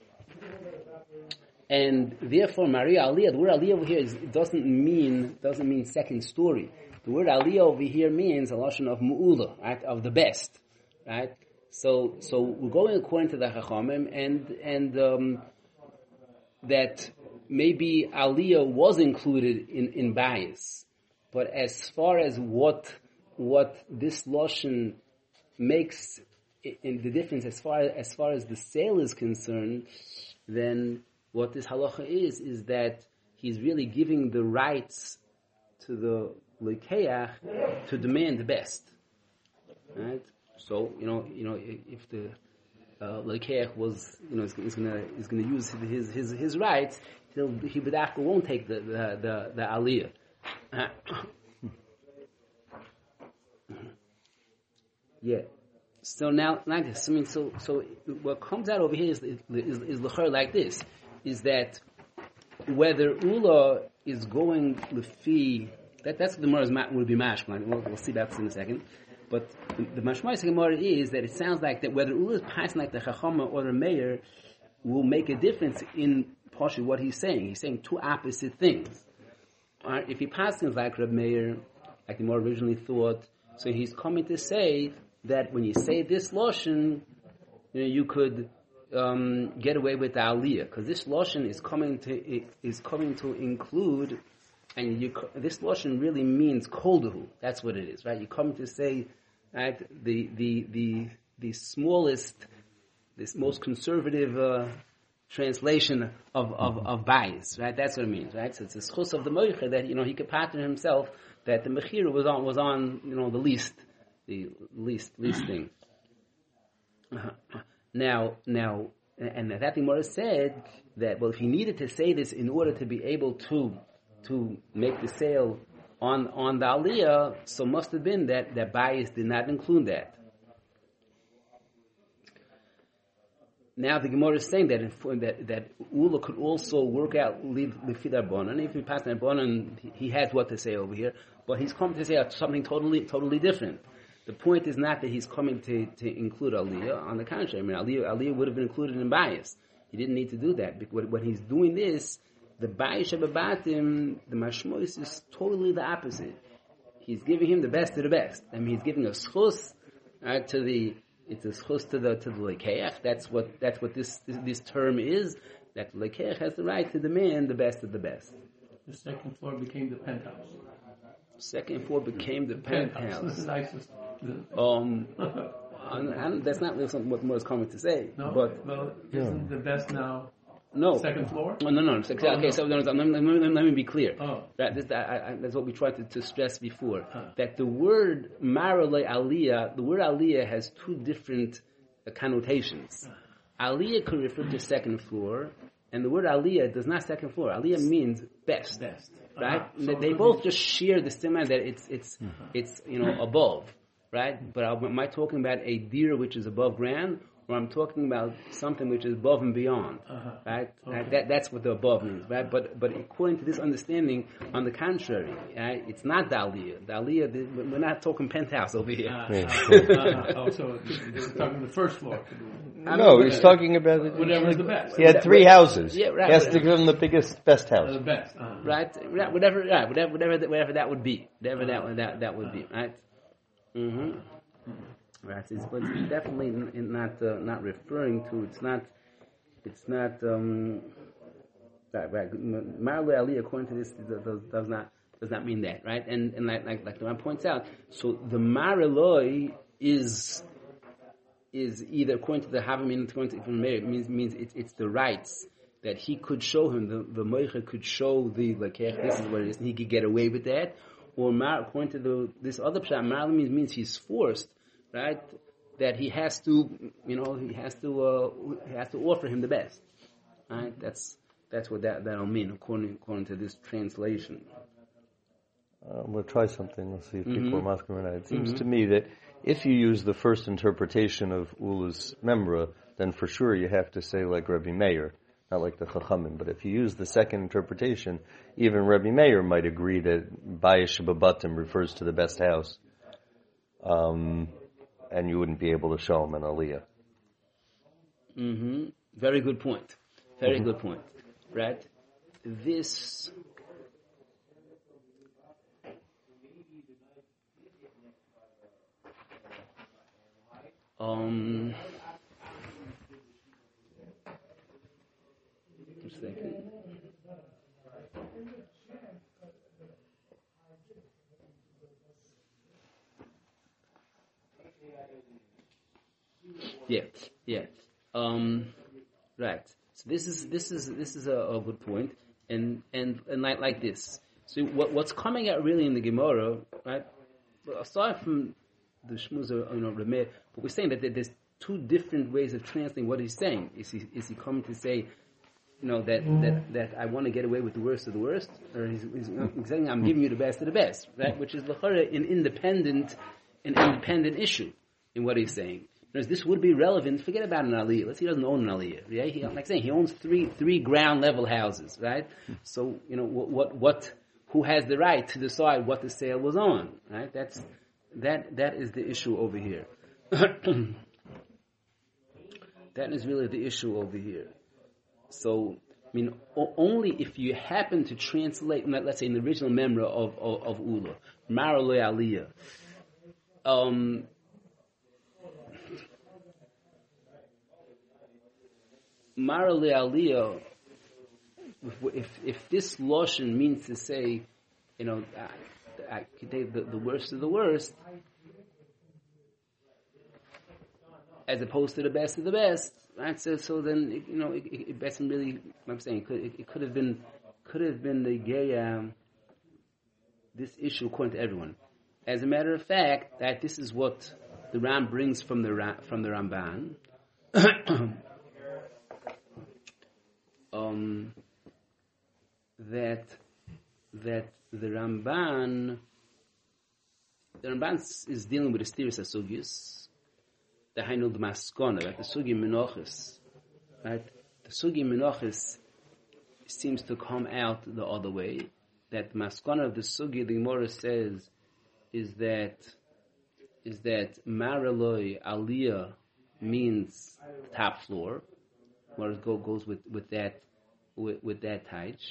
And therefore, Maria Aliyah, the word Aliyah over here is, it doesn't mean doesn't mean second story. The word Aliyah over here means a lashon of mu'ula, right? Of the best, right? So so we're going according to the Chachamim, and and um, that maybe Aliyah was included in, in bias, but as far as what what this lashon makes in the difference, as far as far as the sale is concerned, then what this halacha is is that he's really giving the rights to the lekeach to demand the best, right? So you know you know if the uh, lekeach was you know is, is gonna is gonna use his his his rights. He'll, he b'dafka won't take the the the, the aliyah. Uh, yeah. So now, like this. I mean, so so what comes out over here is is is l'chor like this: is that whether Ula is going lefi that that's what the Gemara would be mashma. We'll, we'll see about this in a second. But the, the mashma of the Gemara is that it sounds like that whether Ula is passing like the Chachama or the Meir will make a difference in Pasha, what he's saying. He's saying two opposite things. Right? If he passes like Reb Meir, like the more originally thought, so he's coming to say that when you say this lashon, you know, you could um, get away with the aliyah, because this lashon is coming to is coming to include, and you, this lashon really means koldahu. That's what it is, right? You come to say, right, the the the the smallest, this most conservative. Uh, translation of, of, of bias, right? That's what it means, right? So it's a schus of the moicha that, you know, he could pattern himself that the mechira was on, was on, you know, the least, the least, least thing. Uh-huh. Now, now, and that thing Gemara said that, well, if he needed to say this in order to be able to, to make the sale on, on the aliyah, so must have been that, that bias did not include that. Now the Gemara is saying that that that Ula could also work out leave lefidar bonan. If he passed that bonan, he has what to say over here, but he's coming to say something totally totally different. The point is not that he's coming to, to include aliyah. On the contrary, I mean aliyah, aliyah would have been included in bias. He didn't need to do that. Because when he's doing this, the bias shababatim, the mashmois is totally the opposite. He's giving him the best of the best. I mean, he's giving a schus uh, to the. It's a schus to the to the lekeach. That's what that's what this, this this term is. That the lekeach has the right to demand the best of the best. The second floor became the penthouse. Second floor became the, the penthouse. penthouse. The nicest. Um, I, I, that's not really something what Morris coming to say. No, but well, isn't the best now? No. Second floor? Oh, no, no, no. Okay, oh, no. so let me, let me, let me be clear. Oh. That, this, that, I, I, that's what we tried to, to stress before. Huh. That the word marale aliyah, the word aliyah has two different uh, connotations. Aliyah could refer to second floor, and the word aliyah does not second floor. Aliyah means best. Best. Right? Uh-huh. They, so they both just share the similar that it's, it's, uh-huh. it's, you know, above. Right? But am I talking about a deer which is above ground? Or I'm talking about something which is above and beyond, uh-huh. right? Okay. That, that's what the above means, right? But but according to this understanding, on the contrary, right, it's not the aliyah. The aliyah, the, we're not talking penthouse over here. Uh, uh, uh, oh, so we're talking the first floor. No, he's talking about it. Whatever's the best. He had three houses. Yeah, right. He has to give him the biggest, best house. Uh, the best. Uh-huh. Right, right, whatever, right, whatever, whatever, that, whatever that would be, whatever that that that would be, right? Mm-hmm. Right, it's, but it's definitely not uh, not referring to. It's not. It's not. Um, right, right. Marle Ali, according to this, does, does not does not mean that, right? And and like like, like the man points out, so the Mareloi is is either according to the Havamim, according to it means means it's it's the rights that he could show him, the, the Moicha could show the, like, this is what it is, and he could get away with that. Or, Mar, according to the, this other pshat, Mar means, means he's forced, right? That he has to, you know, he has to, uh, he has to offer him the best. Right? That's, that's what that, that'll mean, according, according to this translation. Uh, we'll try something. Let's see if people Mm-hmm. are masking or not. It seems Mm-hmm. to me that if you use the first interpretation of Ula's Memra, then for sure you have to say like Rebbe Meir, not like the Chachamim. But if you use the second interpretation, even Rebbe Meir might agree that Bayis Shebabatim refers to the best house, um, and you wouldn't be able to show him an Aliyah. Mm-hmm. Very good point. Very Mm-hmm. good point. Right? This... Um, just a second. Yeah, yeah. Um, right. So this is this is this is a, a good point, and and and like like this. So what what's coming out really in the Gemara, right? Aside from the Shmuza, you know, Rameh, but we're saying that there's two different ways of translating what he's saying. Is he is he coming to say, you know, that that, that I want to get away with the worst of the worst, or he's, he's saying I'm giving you the best of the best, right? Which is l'chara an independent an independent issue in what he's saying. Whereas this would be relevant. Forget about an aliyah. Let's say he doesn't own an aliyah. Right? He, like saying he owns three three ground level houses, right? So you know what what what who has the right to decide what the sale was on, right? That's that that is the issue over here. That is really the issue over here. So I mean, o- only if you happen to translate, let's say in the original memra of of, of Ula, Mara lo aliyah. Um, Mara le'aliyah, if if this lashon means to say, you know, uh, uh, the, the worst of the worst, as opposed to the best of the best, right? So, so then you know, it, it, it doesn't really. I'm saying it could, it, it could have been, could have been the gay um, this issue according to everyone. As a matter of fact, that this is what the Ram brings from the Ram, from the Ramban. Um, that that the Ramban the Ramban is dealing with the Stiris Asugis, the Hainul the Maskona, right? The Sugi Menochis, right? The Sugi Menochis seems to come out the other way. That the Maskona of the Sugi, the Gemara says, is that is that Maraloi Aliyah means top floor. Where it go, goes with, with that with, with that taich.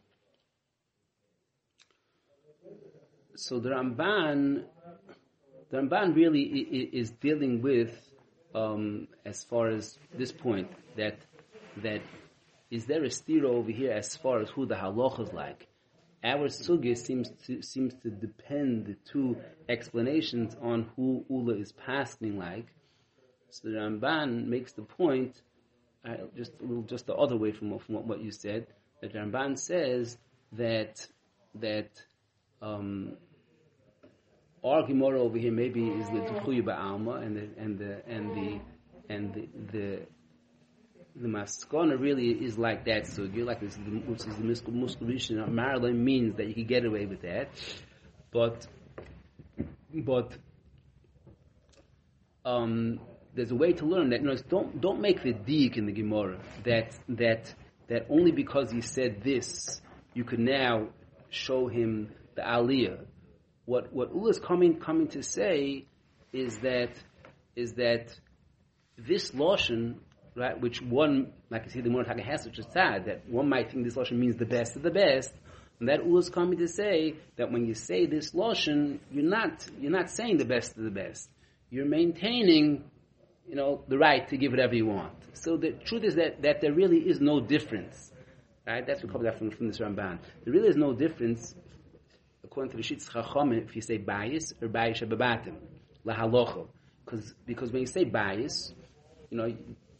So the Ramban, the Ramban really is dealing with, um, as far as this point, that that is there a stira over here as far as who the halacha is like. Our sugya seems to seems to depend the two explanations on who Ula is passing like. So the Ramban makes the point. Uh, just a little, just the other way from, from what, what you said. The Ramban says that that um, our Gemara over here maybe is the Duchuya Ba'alma and the and the and the and the the, the Maskona really is like that. So you like this, which is the Muskulishin. Maryland means that you can get away with that, but but um. There's a way to learn that. You know, don't don't make the diik in the Gemara that that that only because he said this you can now show him the aliyah. What what Ula is coming coming to say is that is that this lashon, right, which one, like I see the Gemara has which is sad that one might think this lashon means the best of the best, and that Ula is coming to say that when you say this lashon, you're not you're not saying the best of the best. You're maintaining, you know, the right to give whatever you want. So the truth is that, that there really is no difference. Right? That's what comes out from, from this Ramban. There really is no difference, according to the Shitz Chacham, if you say bias or bias shababatim, la halacha. Because because when you say bias, you know,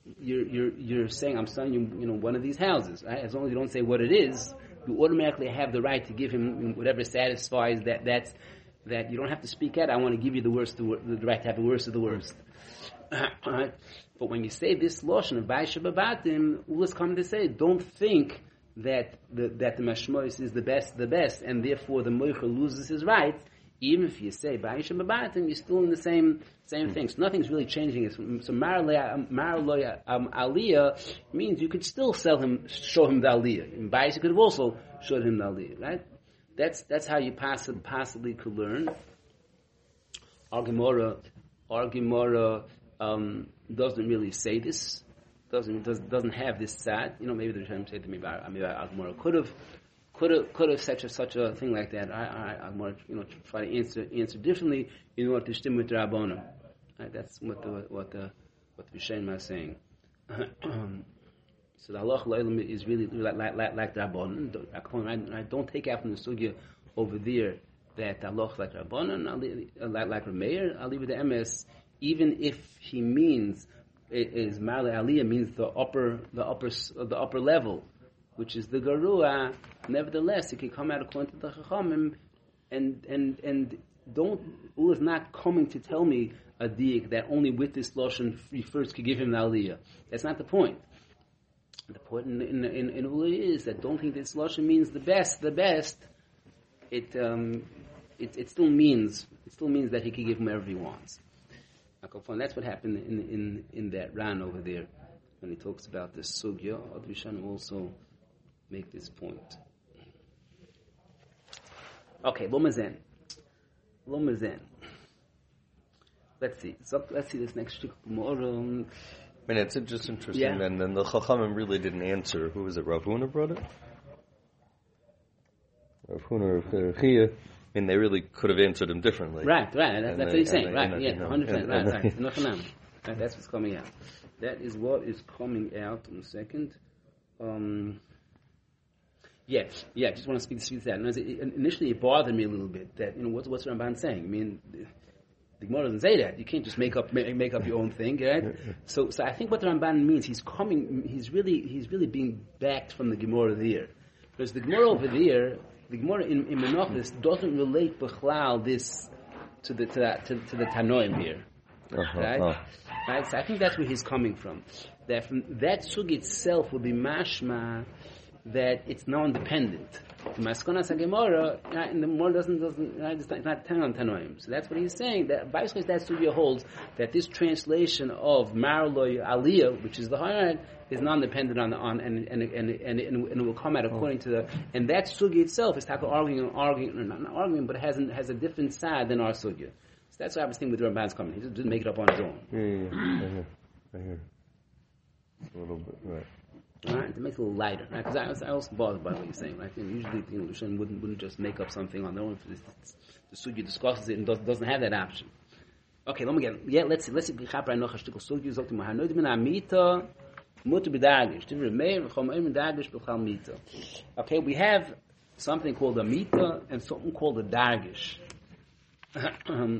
you're you're you're saying I'm selling you you know one of these houses. Right? As long as you don't say what it is, you automatically have the right to give him whatever satisfies that. That's that you don't have to speak out. I want to give you the worst, the, the right to have the worst of the worst. Right? But when you say this loshon of Baisha Babatim, let's come to say, don't think that the that the mashmois is the best, the best, and therefore the moicher loses his right. Even if you say Baisha Babatim, you're still in the same same thing. So nothing's really changing. So Maraloya um, Aliyah means you could still sell him, show him the Aliyah. And Baisha could have also showed him the Aliyah, right? That's that's how you possibly possibly could learn. Our Gemara, our Gemara um, doesn't really say this. Doesn't does, doesn't have this sad. You know, maybe the Rishonim say to me, maybe our Gemara could have. Could have, could have such a such a thing like that. I, I, I'm going to, you know, try to answer answer differently in order to stim with the Rabbanim. Right? That's what the what the what the Rishonim are saying. So the halach l'olam is really like like like, like the Rabbanim. I, I don't take out from the sugya over there that the halach like Rabbanim, like like Rameir. I'll leave it to M S. Even if he means is Ma'ale Aliyah means the upper the upper the upper level, which is the Garua. Nevertheless, it can come out according to the Chachamim, and and and don't Ul is not coming to tell me a diak that only with this loshon you first could give him the aliyah. That's not the point. The point in in in, in Ul is that don't think this loshon means the best. The best. It um it it still means it still means that he can give him whatever he wants. That's what happened in in in that ran over there when he talks about the sugya. Advishan also make this point. Okay, lo mazen, lo mazen. Let's see. So let's see this next shtick tomorrow. I mean, it's just interesting. Yeah. And then the Chachamim really didn't answer. Who was it? Rav Huna brought it. Rav Huna, Rav Chia. I mean, they really could have answered him differently. Right, right. That, that's they, what he's saying. They, right, you know, yeah, you know, hundred percent. and, Right, and, right. No phenom. Right, that's what's coming out. That is what is coming out in a second. Um. Yes, yeah, I just want to speak, speak to that. And it, initially, it bothered me a little bit that, you know, what's, what's Ramban saying? I mean, the, the Gemara doesn't say that. You can't just make up make, make up your own thing, right? So, so I think what the Ramban means, he's coming, he's really, he's really being backed from the Gemara there, because the Gemara over there, the Gemara in, in Menachos doesn't relate b'chlal this to the to that to, to the Tanoim here, uh-huh, right? uh. Right. So I think that's where he's coming from. That from that sug itself would be mashma that it's non-dependent. Maskonas HaGemara, right, and the Gemara doesn't, doesn't, right, it's not, not ten on Tanoim. So that's what he's saying, that basically that Sugya holds that this translation of Maraloy Aliyah, which is the higher, is non-dependent on, on and, and, and, and, and, and it will come out according to the, and that Sugya itself is type of arguing and arguing, or not, not arguing, but it has, an, has a different side than our Sugya. So that's what I was thinking with the Ramban's comment. He just didn't make it up on his own. Yeah, yeah, yeah. I hear. I hear. A little bit, right. Right, it makes it a little lighter. Because right? I, was, I also bothered by what you're saying. Right? You know, usually, you know, Lushan wouldn't wouldn't just make up something on their own. For this, the sugya discusses it and does, doesn't have that option. Okay, let me get. Yeah, let's see. Let's see. B'chapra noch a shtickle sugya zok to mahanoid min amita mutu b'dagish. Tivre meir v'chom eim dagish b'chal mita. Okay, we have something called a mita and something called a dagish. um,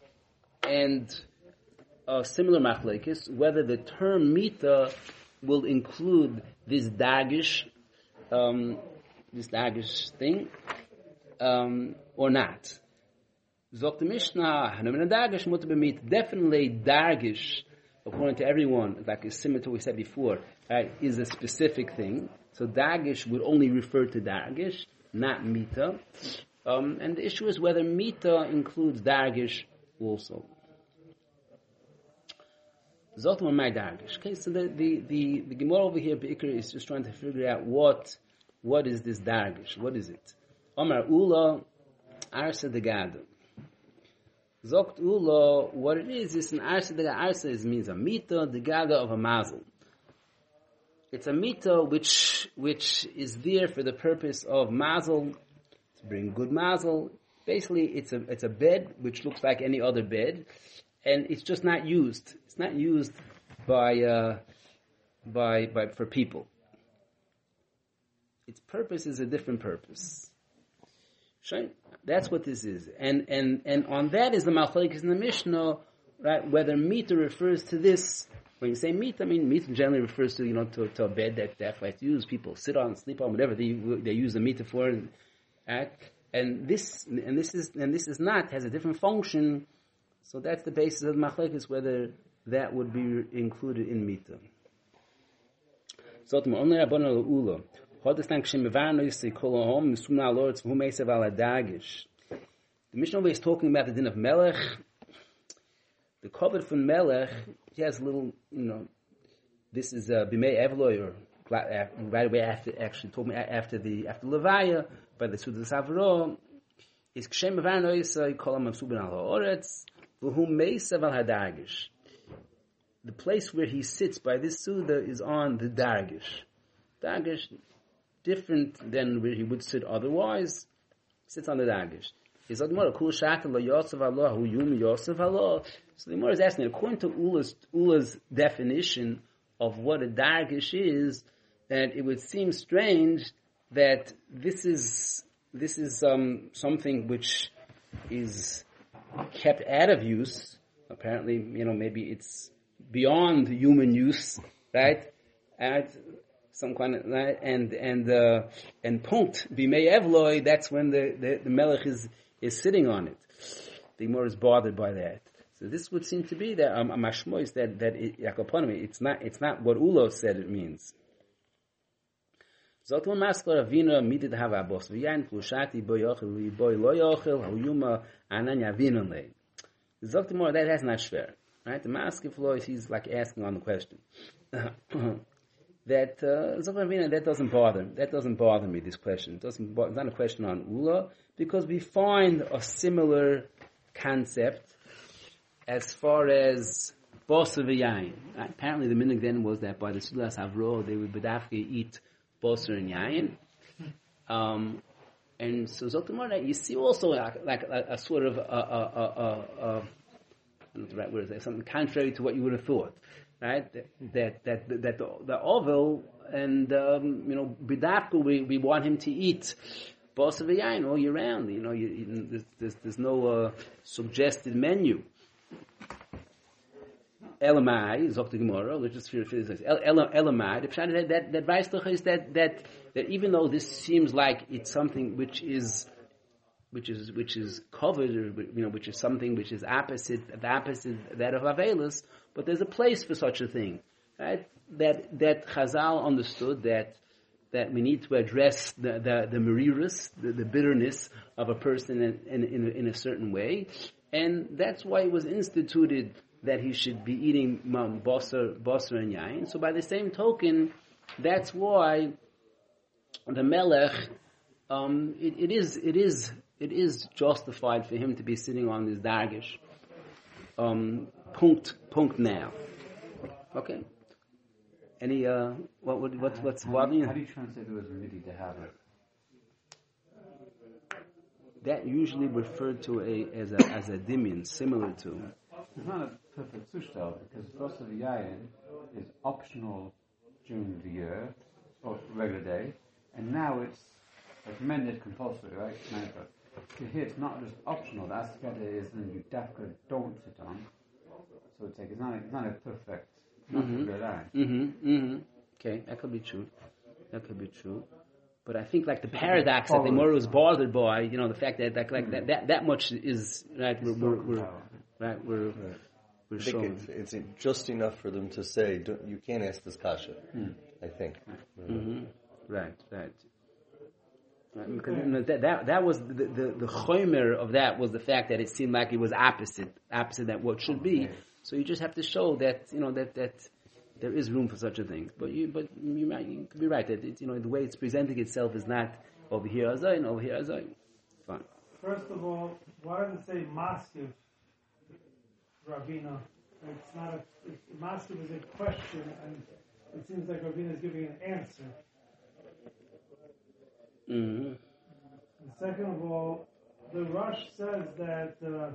and a similar machlekes whether the term mita will include this dagish, um, this dagish thing, um, or not. Zok the Mishnah, definitely dagish, according to everyone, like is similar to what we said before, right, is a specific thing. So dagish would only refer to dagish, not mita. Um, and the issue is whether mita includes dagish also. Okay, so the, the, the, the Gemara over here, Be'ikr, is just trying to figure out what what is this dargish? What is it? Omar Ula Arsa de Gada. Zokt Ula, what it is, is an Arsa de Gada. Arsa is, means a mita, the Gada of a mazel. It's a mita which which is there for the purpose of mazel, to bring good mazel. Basically, it's a it's a bed which looks like any other bed, and it's just not used. It's not used by uh, by by for people. Its purpose is a different purpose. That's what this is, and and and on that is the machlekes in the Mishnah, right? Whether mita refers to this when you say meat, I mean meat generally refers to you know to, to a bed that that like use people sit on, sleep on, whatever they they use the meat for. And, and this and this is and this is not has a different function. So that's the basis of the machlekes whether that would be included in mita. So the Mishnah is talking about the din of melech. The covet from melech, he has a little, you know, this is uh, bimei evloy, or right away after, actually told me after the after levaya by the Suda Savro is kshem vanoisa kolam masuben al haaretz v'hu meisav al hadagish. The place where he sits by this Suda is on the dargish. Dargish, different than where he would sit otherwise, sits on the dargish. He said, "More kul shat lo yosef Allah hu yum yosef Allah." So the Gemara is asking, according to Ula's, Ula's definition of what a dargish is, that it would seem strange that this is this is um, something which is kept out of use. Apparently, you know, maybe it's beyond human use, right? And some kind of right? and and uh, and punkt bimei evloy. That's when the, the, the melech is is sitting on it. The Gemara is bothered by that. So this would seem to be that um, a mashmo is that that it, it's not it's not what Ulo said it means. Zotul maskor avina midid hava bos v'yain klushati boy yochel boy lo yochel hayuma anan yavinole. Zotul more that has not shver. Right, the maskif law he's like asking on the question that uh, Zotul avina that doesn't bother that doesn't bother me. This question it doesn't it's not a question on Ulo because we find a similar concept. As far as boser v'yayin, apparently the minhag then was that by the Sudas Havro they would bedafke eat boser and yayin, um, and so Zotamar you see also like, like a, a sort of a, a, a, a, a I don't know the right word is something contrary to what you would have thought, right? That that that, that the, the oval and um, you know bedafke we, we want him to eat boser v'yayin all year round. You know, you, you, there's, there's there's no uh, suggested menu. Elamai, Zok the Gemara, let's just finish this. Elamai, the pshat that that that Weislich is that that that even though this seems like it's something which is which is which is covered, or you know, which is something which is opposite the opposite that of Avelus, but there's a place for such a thing, right? That that Chazal understood that that we need to address the the, the merirus, the, the bitterness of a person in in, in, a, in a certain way, and that's why it was instituted that he should be eating um, basar, basar and yain. So by the same token, that's why the melech, um, it, it is, it is, it is justified for him to be sitting on this dargish. Um, punkt, punkt now. Okay. Any, uh, what would, what, what's bothering you? How do you translate the word midi to have it? That usually referred to a as a as a dimion, similar to. It's not a perfect zushtel because Boser v'yayin is optional during the year or regular day, and now it's recommended compulsory, right? So here it's not just optional. The askeda is then you definitely don't sit on. So it's like it's not it's not a perfect not Mm-hmm. a good line. Mm-hmm. Mm-hmm. Okay, that could be true. That could be true. But I think like the paradox that the Gemara was bothered by, you know, the fact that that like that, that, that much is right. We're, we're, we're right. We're Right. we're I think showing. it's, it's just enough for them to say, don't, you can't ask this kasha, Hmm. I think. Mm-hmm. Right. Right. Right, because you know, that, that that was the the the chomer of that was the fact that it seemed like it was opposite opposite that what should be. So you just have to show that you know that that there is room for such a thing. But you but you might you could be right that it's, you know the way it's presenting itself is not over here azayin over here azayin. Fine. First of all, why does it say maskiv, Ravina? It's not a it, maskiv is a question, and it seems like Ravina is giving an answer. Mm-hmm. And second of all, the Rush says that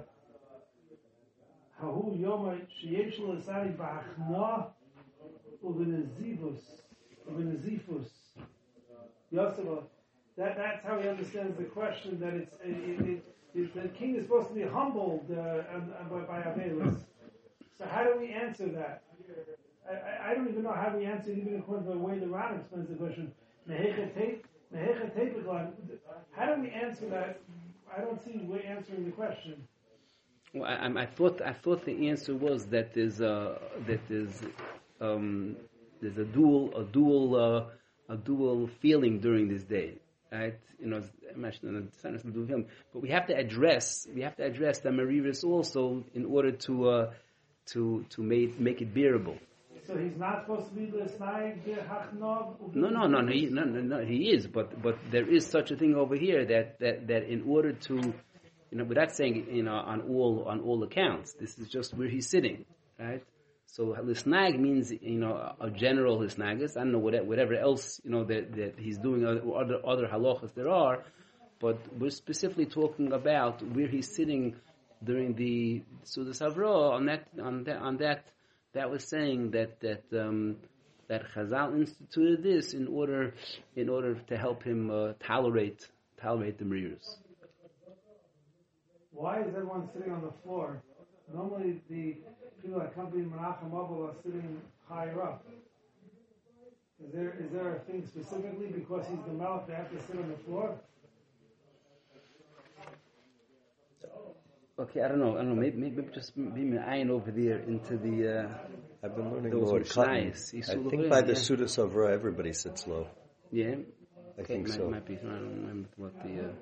Hahu Yoma Sheyesh L'Asari Ba'achna Uvenezivus Uvenezifus Yosef. That that's how he understands the question. That it's it, it, it, the king is supposed to be humbled uh, and, and by, by Avelus. So how do we answer that? I, I, I don't even know how we answer it, even according to the way the Ran explains the question. Mehecha tape, mehecha tape. How do we answer that? I don't see we're answering the question. Well, I, I thought I thought the answer was that there's a that there's um, there's a dual a dual uh, a dual feeling during this day, right? You know, but we have to address we have to address the Mariris also in order to uh, to to make make it bearable. So he's not supposed to be l'snai hachnov. No, no, no, no, he, no, no, no, he is, but but there is such a thing over here that, that, that in order to, you know, without saying, you know, on all on all accounts, this is just where he's sitting, right? So l'snag means, you know, a general l'snagus. I don't know whatever, whatever else, you know, that, that he's doing, or other other halachas there are, but we're specifically talking about where he's sitting during the Sudas Havra on that on that on that. That was saying that that um, that Chazal instituted this in order in order to help him uh, tolerate tolerate the Mariris. Why is everyone sitting on the floor? Normally, the people that accompany Menachem Abel are sitting higher up. Is there is there a thing specifically because he's the Melech they have to sit on the floor? Okay, I don't know. I don't know. Maybe, maybe just be an eye over there into the. Uh, I've been learning those more. are shnayis. I think by the yeah. Suda Savra, everybody sits low. Yeah, I okay, think might, so. Might be. I don't remember what the. Uh,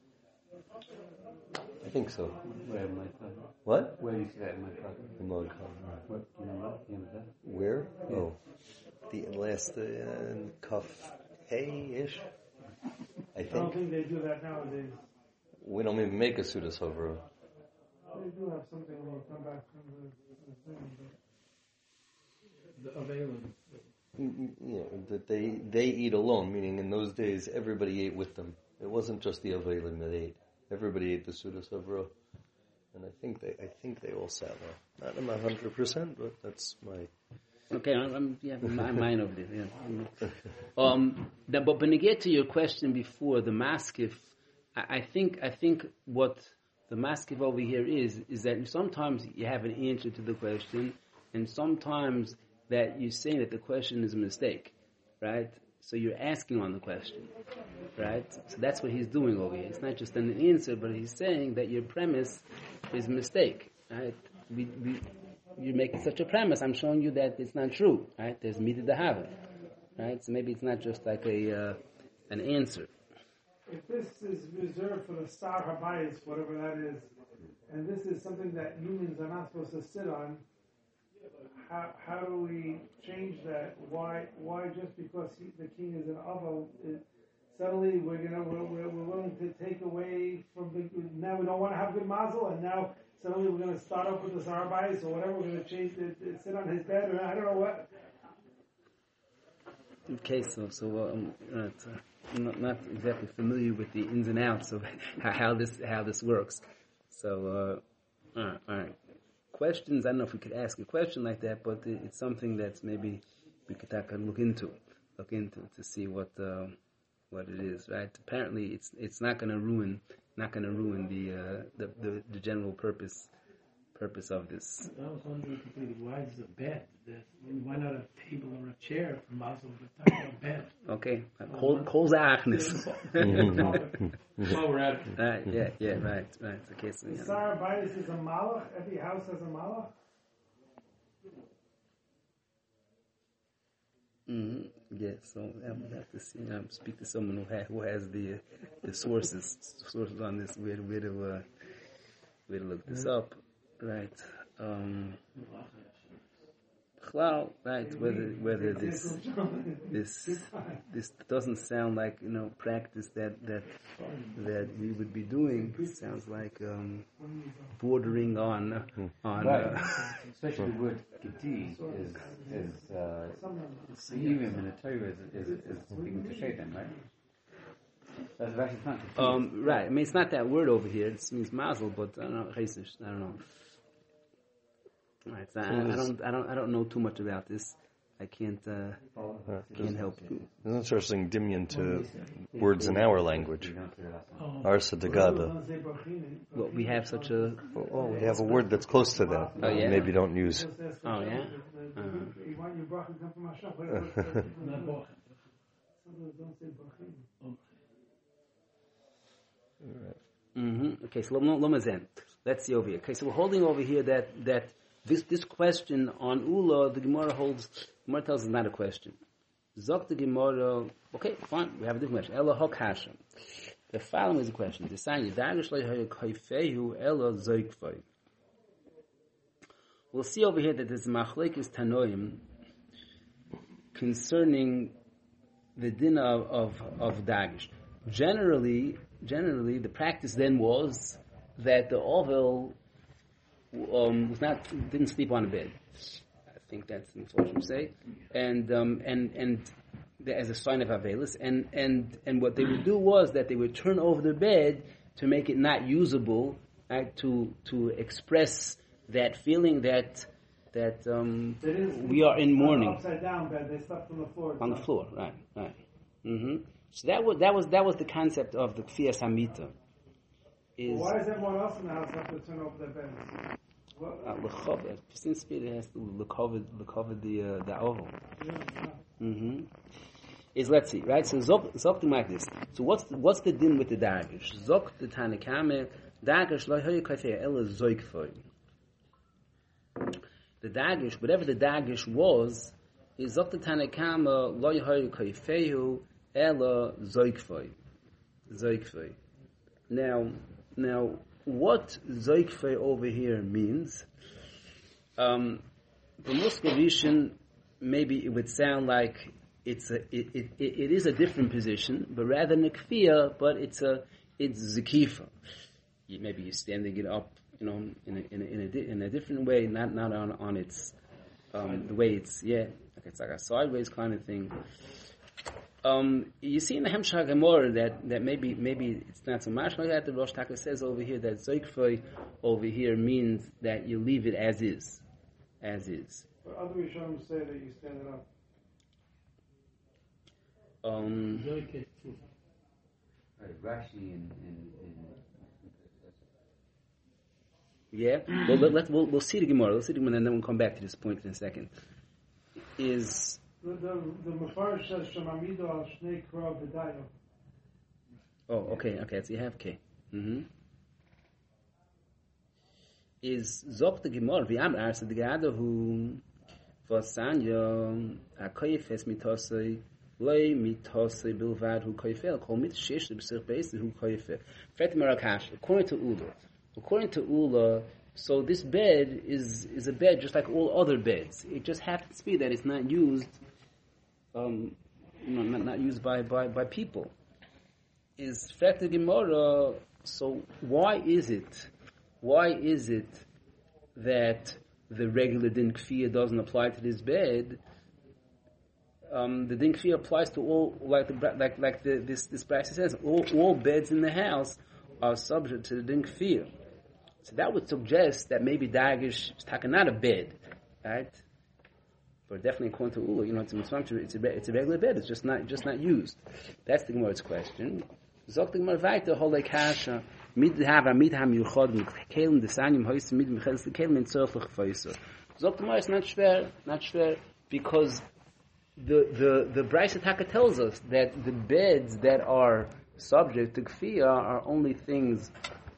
I think so. Where am I from? What? Where do you see that in my father? In Log What, you know what? You know that? Where? Oh, the last uh, Kaf Hey-ish. I I don't think. think they do that nowadays. We don't even make a Suda Savra. They do have something when you come back from the, the thing. But The Avelim. You know, that they they eat alone, meaning in those days everybody ate with them. It wasn't just the Avelim that ate. Everybody ate the Suda Savra. And I think they I think they all sat there. Not a hundred percent, but that's my okay, I'm, I'm yeah, my mind over there. Yeah. Um, the, but when you get to your question before the maskif, I, I think I think what the maskif over here is is that sometimes you have an answer to the question, and sometimes that you're saying that the question is a mistake, right? So you're asking on the question, right? So that's what he's doing over here. It's not just an answer, but he's saying that your premise is a mistake, right? We, we, you're making such a premise. I'm showing you that it's not true, right? There's midah dehava, right? So maybe it's not just like a uh, an answer. if this is reserved for the star habayis, whatever that is, and this is something that humans are not supposed to sit on, how how do we change that? Why why just because he, the king is an aval, it, suddenly we're gonna we're, we're, we're willing to take away from the, now we don't want to have good mazel, and now suddenly we're gonna start off with the star habayis or whatever, we're gonna change it, it, sit on his bed, or I don't know what. Okay, so so um, uh, I'm not, not exactly familiar with the ins and outs of how, how this how this works. So, uh, all right, all right. Questions? I don't know if we could ask a question like that, but it, it's something that's maybe we could take a look into, look into to see what uh, what it is. Right? Apparently, it's it's not going to ruin not going to ruin the, uh, the the the general purpose purpose of this. I was wondering completely, why is a bed? There's, why not a table or a chair for Mazel, but talking about a bed? Okay, Kol Kol Zachnis. While we're at it. Right, yeah, yeah, right, right. Okay, so The yeah. star habayis is a malach. Every house has a malach. Mm-hmm. Yeah, so I would have to see, um, speak to someone who, ha- who has the uh, the sources sources on this, where, where to uh, where to look this up, right? Um, well, right, whether whether this this this doesn't sound like, you know, practice that that that we would be doing. It sounds like um, bordering on on. Right. Uh, Especially the word gedi is is uh, Siyurim in the Torah is is is speaking to Shaitan, right? That's actually not gedi. Um, right. I mean, it's not that word over here. It means mazel, but I don't know. Chesish, I don't know. Right. So I, I don't. I don't. I don't know too much about this. I can't. Uh, can't help you. It's an interesting dimion to words in our language. Oh, Arsa Degada. Well, we have such a. Oh, we have a word that's close to that. Oh, yeah? Maybe don't use. Oh, yeah? Uh-huh. Mashiach. Not Bochum. Sometimes don't say Bachim. Mm-hmm. Okay, so Lomazen. Let's see over here. Okay, so we're holding over here that that this this question on Ula, the Gemara holds. Gemara tells us not a question. Zok the Gemara. Okay, fine. We have a different question. Ella Hokasha. The following is a question. The sign Yidagash Leihaya Kaifehu Ella Zoikfei. We'll see over here that there's Machlekes Tanoim concerning the din of of, of Dagish. Generally, generally, the practice then was that the ovel um, was not didn't sleep on a bed. I think that's what you say, and um, and and the, as a sign of avelus, and and and what they would do was that they would turn over the bed to make it not usable, right, to to express that feeling that that um, we are in mourning. Upside down bed, they slept on the floor. On the floor, right, right. Mm-hmm. So that was that was that was the concept of the Kfiyas Hamita. Is well, why does everyone else in the house have to turn over their beds? Uh, since spirit has to look over, look over the uh, the oval. Yeah, yeah. Mm-hmm. Is let's see, right? So zok zok like this. So what's the, what's the din with the dagish? Zok the tanakame dagish lo hoye kafei ela zoikfoy. The dagish, whatever the dagish was, is zok the tanakame lo hoye kafeihu ela zoikfoy. Zoikfoy. Now, now. What Zoikfei over here means, um, the Muscovician, maybe it would sound like it's a, it, it, it is a different position, but rather than a kfiyah, but it's a, it's zikifa. You, maybe you're standing it up, you know, in a, in a, in a, in a different way, not, not on, on its, um, the way it's, yeah, like it's like a sideways kind of thing. Um, you see in the Hemshah Gemara that, that maybe maybe it's not so much like that. The Rosh Taka says over here that Zoikfei over here means that you leave it as is, as is. But other Rishonim say that you stand it up. Um, Right, Rashi and, and, and yeah. Well, let, let, we'll we'll see the Gemara. We'll see the Gemara, and then we'll come back to this point in a second. Is The the the Mefarish says Shemamido al Shnei Kra V'Dayo. oh okay okay so you have K. Mm-hmm. Is Zok the Gemara v'Amr Arsa the Gada who v'Sanya Akoyefes Mitosei Lei Mitosei Bilvad who Koyefel Kol Mit Shesh B'Sich Beis who Koyefel. Fet Marakash according to Ula, according to Ula. So this bed is is a bed just like all other beds. It just happens to be that it's not used, um, you know, not, not used by, by, by people. Is Frekta Gemara. So why is it? Why is it that the regular din kfiyah doesn't apply to this bed? Um, the din kfiyah applies to all, like the like like the, this this bracket says, all all beds in the house are subject to the din kfiyah. So that would suggest that maybe dagish is taken not a bed, right? But definitely according to Ula, you know, it's a it's a it's a regular bed. It's just not just not used. That's the Gemara's question. Zok the Gemara weiter holei kasha mit hava mit ham yuchad mit kelen desanyim hoyse mit michels the kelen in tzorflich feiser. Zok the Gemara is not schwer, not schwer because the the the Brisa Taka tells us that the beds that are subject to kfiyah are only things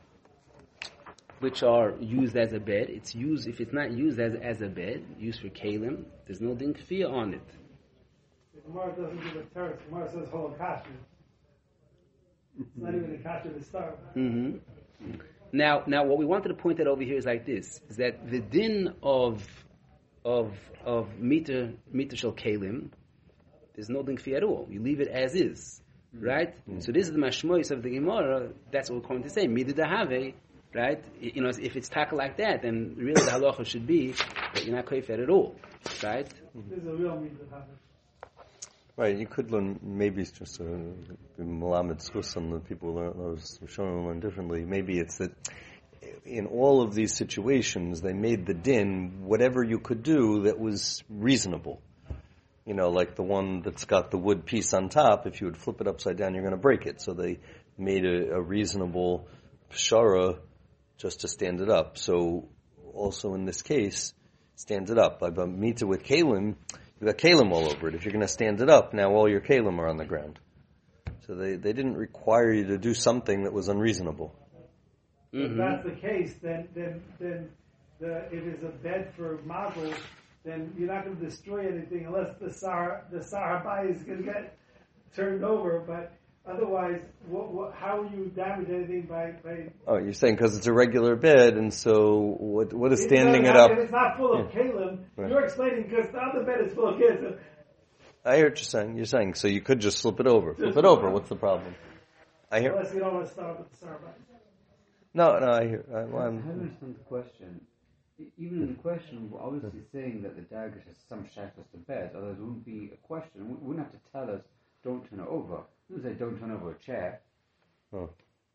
which are used as a bed. It's used, if it's not used as as a bed, used for kalim, there's no din kfiyah on it. The Gemara doesn't give a teretz. The Gemara says holokasha. It's not even a kasha to start. Mm-hmm. Now, now, what we wanted to point out over here is like this: is that the din of of of meter meter shel kalim, there's no din kfiyah at all. You leave it as is, right? Mm-hmm. So this is the mashmois of the Gemara. That's what we're going to say. Midah dahave. Right? You know, if it's taka like that, then really the halacha should be that you're not koyfer at all. Right? This is a real mitzvah. Right, you could learn, maybe it's just a malamed schus on the people that I was showing to learn differently. Maybe it's that in all of these situations, they made the din whatever you could do that was reasonable. You know, like the one that's got the wood piece on top, if you would flip it upside down, you're going to break it. So they made a, a reasonable pshara just to stand it up. So also in this case, stands it up. By mita with kalim, the kalim all over it. If you're going to stand it up, now all your kalim are on the ground. So they, they didn't require you to do something that was unreasonable. If that's the case, then then then the, if it's a bed for mazel, then you're not going to destroy anything unless the sar the sarabai is going to get turned over. But otherwise, what, what, how will you damage anything by? by Oh, you're saying because it's a regular bed, and so what? What is It standing it doesn't- up? If it's not full of Yeah. kalim, Right. you're explaining because the other bed is full of kids. I hear what you're saying. You're saying so you could just flip it over. Flip it over. What's the problem? I hear. Unless you don't want to start with the sarabai. No, no, I hear. I, well, I I'm, don't understand the question. E- Even in the question, we're obviously saying that the daggers has some shackles to bed, otherwise it wouldn't be a question. We wouldn't have to tell us, don't turn it over. We wouldn't say, don't turn over a chair. oh.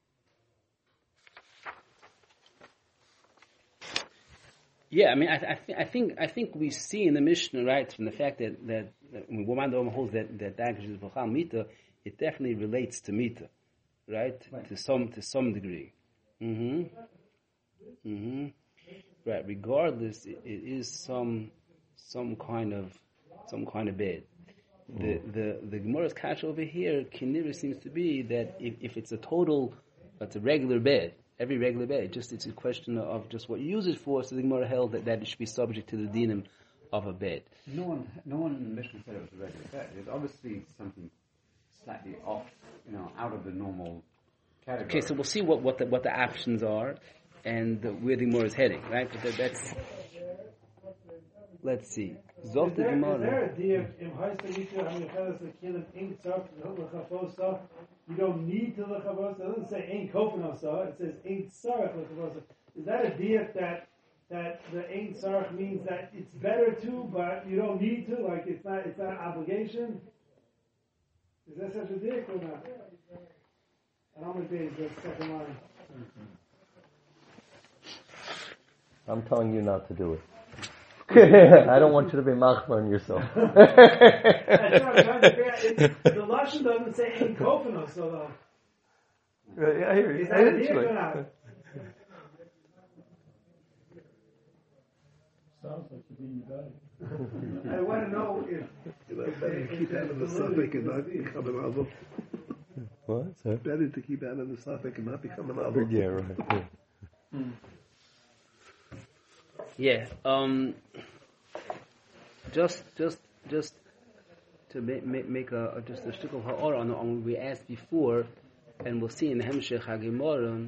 Yeah, I mean, I, I, th- I think I think we see in the Mishnah, right, from the fact that that that when Woman holds that that dagish is b'chal mita, it definitely relates to mita, right? Right. To some to some degree. Mm-hmm. Mm-hmm. Right. Regardless, it, it is some some kind of some kind of bed. The the the Gemara's catch over here, Kinira seems to be that if, if it's a total, it's a regular bed. Every regular bed, just it's a question of just what you use it for. So the Gemara held that, that it should be subject to the dinim of a bed. No one, no one in the Mishnah said it was a regular bed. It's obviously something slightly off, you know, out of the normal category. Okay, so we'll see what, what the what the options are and uh, where the Gemara is heading, right? But that, that's let's see. Zok Is the there, is Gemara. there a deal in Haistamitra, I mean, the kilim ink tzarf, l'chavosa, you don't need to l'chavosa, it doesn't say ink kofanosa, it says ink tzarf l'chavosa. Is that a deal that that the ink tzarf means that it's better to, but you don't need to, like it's not it's not an obligation? Is that such a deal or not? And how many days the second line? I'm telling you not to do it. I don't want you to be machmir on yourself. That's what I'm trying to figure out. It's- The Lashon doesn't say ink kofanosa though. Yeah, I hear you. Is that a deal or not? Sounds like you're being guided. I want to know if You know, better to keep out of the suffix and not become an album. What? Sorry? Better to keep out of the suffix and not become an album. Yeah, right. Yeah. Yeah. Um. Just, just, just to make make, make a, a just a shtickle ha'or on on what we asked before, and we'll see in the Hemshech HaGemorim.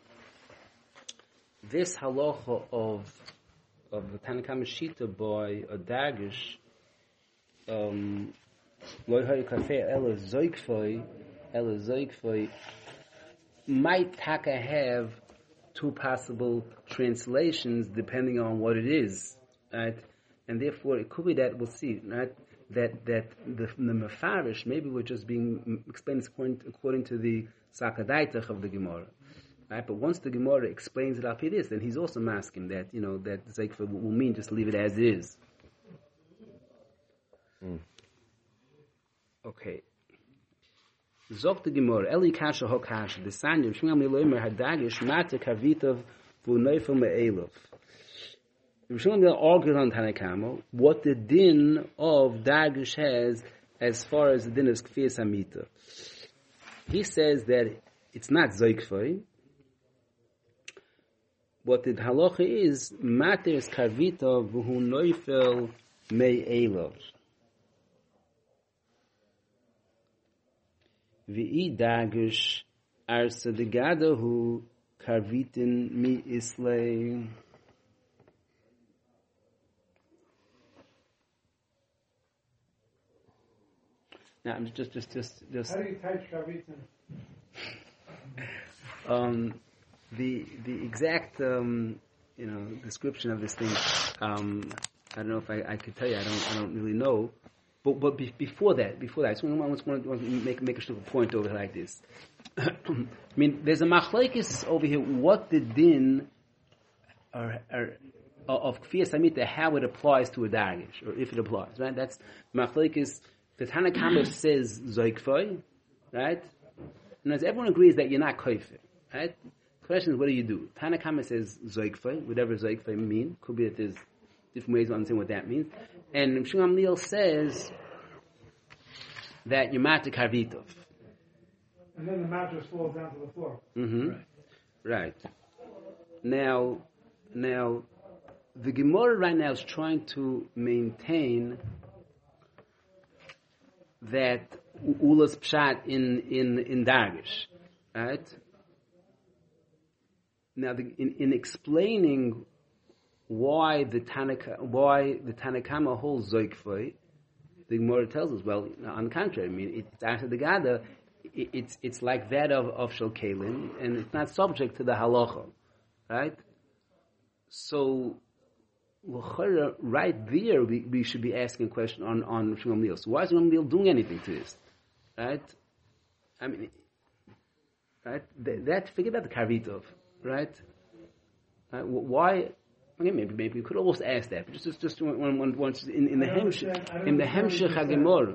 This halacha of of the Tanakh Shita by a dagish, um, loy hay kafei ela zoikfoi, ela zoikfoi, might taka have two possible translations depending on what it is, right? And therefore, it could be that we'll see, right? That that the, the mefarish maybe we're just being explained according, according to the sakadaitach of the Gemara, right? But once the Gemara explains it up, it is, then he's also masking that you know that zeikfa will mean just leave it as it is. Mm. Okay. Zok the Gemara, Eli kasha ho kasha, the sanyim shmiyam miloimer hadagish mate kavitav v'neifel me'elov. Rishon argued on Tanakamo what the din of dagish has as far as the din of kfiyas hamita. He says that it's not zoikfoi. What the halacha is, mater is kavita v'hu neifel me'elov. V'i dagish arsa degadahu karvitin mi islay. Now I'm just, just, just, just. How do you type Shavitin? Um, the the exact um, you know description of this thing. Um, I don't know if I, I could tell you. I don't I don't really know. But but be, before that, before that, I just want, I just want to make make a little point over like this. I mean, there's a machlekes over here. What the din are, are, of kfiyas hamita, how it applies to a dagish, or if it applies, right? That's machlekes. The Tanakh says zoikfoi, right? And as everyone agrees that you're not koifer, right? The question is, what do you do? Tanakh says zoikfoi, whatever zoikfoi mean. Could be that there's different ways to understand what that means. and Shimon Gamliel says that you're matter karvitov. And then the mattress falls down to the floor. Mm-hmm. Right. right. Now, now, the Gemara right now is trying to maintain that Ula's pshat in in in Dargish, right? Now, the, in in explaining why the Tanaka, why the Tanakama holds Zoikfoi, the Gemara tells us, well, on the contrary, I mean, it's after the Gada, it, it's it's like that of of Shalkelim, and it's not subject to the halacha, right? So, right there, we, we should be asking a question on on Shimon Gamliel. So, why is Shimon Gamliel doing anything to this, right? I mean, right? That, that forget about the Karvitov, right? right? Why? Okay, maybe maybe you could almost ask that, but just just, just one one once in, in the Hemshech in the Hemshech Hagimor.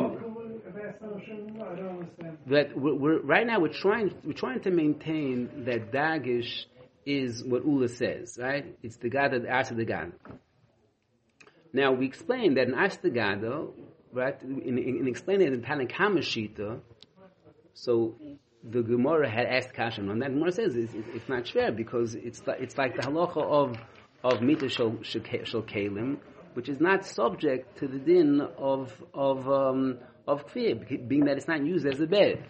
That we're, we're right now we're trying we're trying to maintain that Dagish is what Ula says, right? It's the God that asks the God. Now we explained that in Ashtagada, right? In, in, in explaining the Tanakama Shita, so the Gemara had asked Kashan on that. Gemara says it's, it's not fair because it's like, it's like the halacha of of Mita Shal Kalim, which is not subject to the din of of um, of Kfir, being that it's not used as a bed.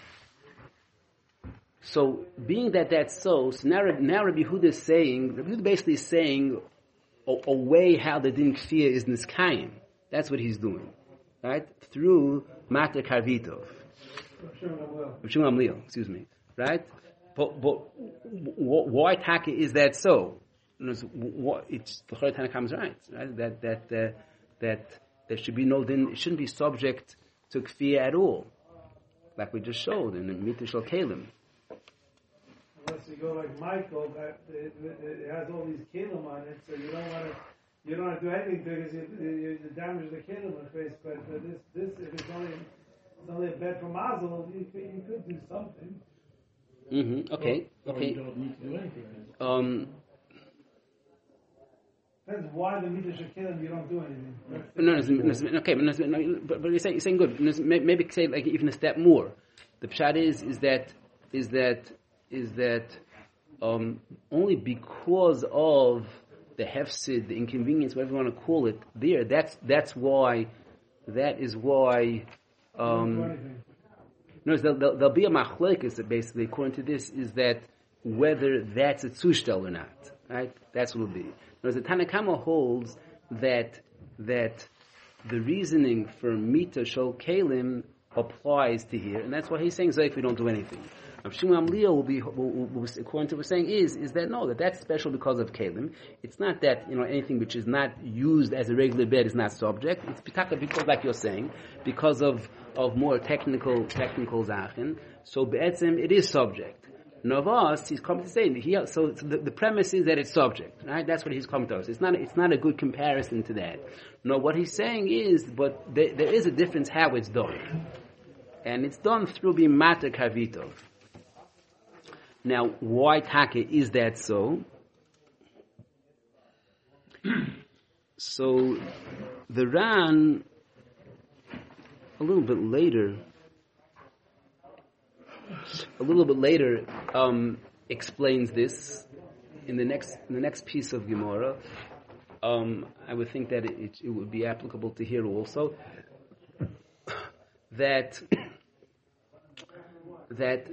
So, being that that's so, so now, now Rabbi Yehuda is saying, Rabbi Yehuda basically is saying a, a way how the din Kfir is Niskayim. That's what he's doing, right? Through Mater Karvitov. Shimon Gamliel, excuse me, right? But, but why Taka is that so? It's the Chorei Tanakh comes right, right? That that uh, that there should be no din. It shouldn't be subject to kfir at all, like we just showed in the Mita Shel Kalim. Unless you go like Michael, that it, it has all these kalim on it, so you don't want to you don't want to do anything because you, you, you damage the kalim in the face. But uh, this this if it's only it's only a bed for mazel, you could, you could do something. Mm-hmm. Okay. Or, okay. Or you don't need to do anything. Um. That's why the Mita Shel Kalim you don't do anything. No, no, no, okay, but, no, but, but you're saying you're saying good. Maybe say like even a step more. The pshat is is that is that is that um, only because of the hefsid, the inconvenience, whatever you want to call it, there. That's that's why. That is why. Um, no, there'll, there'll, there'll be a machlekes basically according to this is that whether that's a tzushtel or not. Right? That's what it'll be. Whereas the Tanakama holds that that the reasoning for Mita Shel Kalim applies to here, and that's why he's saying Zayf we don't do anything. Now, Shimon Gamliel will be, will, will, will, according to what we're saying, is is that no, that that's special because of Kalim. It's not that you know anything which is not used as a regular bed is not subject. It's pitaka because, like you're saying, because of of more technical technical zachin. So be'etzim it is subject. Novas, he's come to say he, so the, the premise is that it's subject, right? That's what he's come to us. It's not it's not a good comparison to that. No, what he's saying is, but there, there is a difference how it's done, and it's done through being mater kavitov. Now, why taka is that so? So, the Ran a little bit later. A little bit later, um, explains this in the next in the next piece of Gemara. Um, I would think that it, it, it would be applicable to here also. That that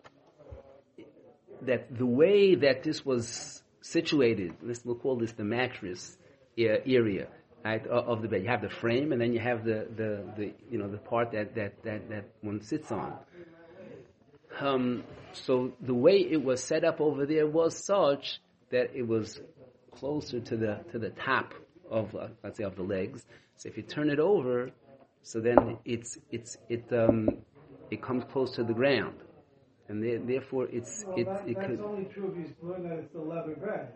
that the way that this was situated, let's we'll call this the mattress area, right, of the bed. You have the frame, and then you have the, the, the you know the part that, that, that, that one sits on. Um, so the way it was set up over there was such that it was closer to the to the top of uh, let's say of the legs. So if you turn it over, so then it's it's it um, it comes close to the ground, and there, therefore it's well, it that, it that's could. only true if you learn that it's the leather bed.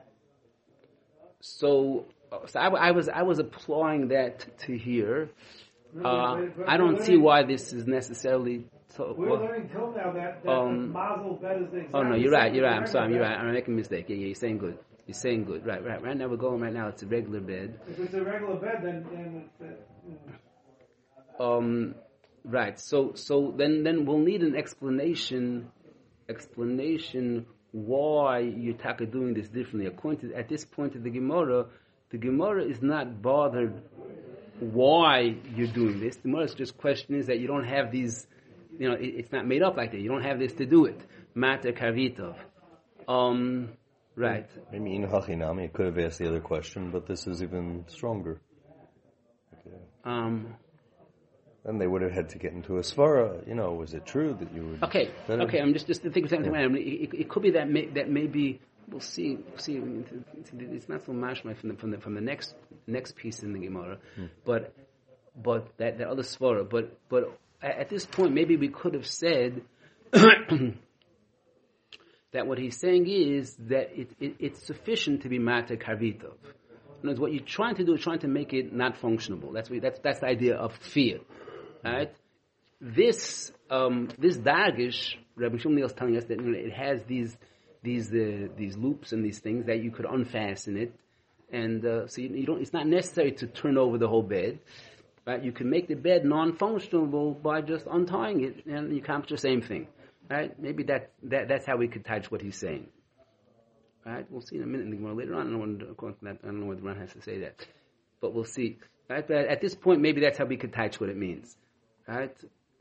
So, so I, I was I was applying that to here. No, Uh, but- but I don't we're see learning- why this is necessarily. So, We're well, learning till now that, that um, the mazel bed is the exact oh no, same you're right. You're right. I'm as sorry. the You're bed. right. I'm making a mistake. Yeah, yeah. You're saying good. You're saying good, right? Right. Right now we're going. Right now it's a regular bed. If it's a regular bed, then then it's, uh, you know. Um, right. So so then then we'll need an explanation. Explanation why you're taka doing this differently. According to, at this point of the Gemara, the Gemara is not bothered why you're doing this. The Gemara's just question is that you don't have these. You know, it, it's not made up like that. You don't have this to do it. Mater kavitov. Um. Right. Maybe in Hachinami, it could have asked the other question, but this is even stronger. Okay. Um. Then they would have had to get into a svara. You know, was it true that you would? Okay. Okay. I'm just just thinking something. Yeah. It, it, it could be that may, that maybe we'll see. We'll see. It's not so mashma from the from the from the next next piece in the Gemara, hmm. but but that that other svara. But but at this point, maybe we could have said. That what he's saying is that it, it, it's sufficient to be mater karvitov. In other words, what you're trying to do is trying to make it not functionable. That's what, that's that's the idea of fear, right? This um, this dargish, Rabbi Shmuel is telling us that you know, it has these these uh, these loops and these things that you could unfasten it, and uh, so you, you don't. It's not necessary to turn over the whole bed, right? You can make the bed non-functionable by just untying it, and you accomplish the same thing. Right? Maybe that, that that's how we could touch what he's saying. Right? We'll see in a minute in the Gemara later on. I don't know, when, according to that, I don't know what the Ran has to say that. But we'll see. Right? But at this point, maybe that's how we could touch what it means. Right?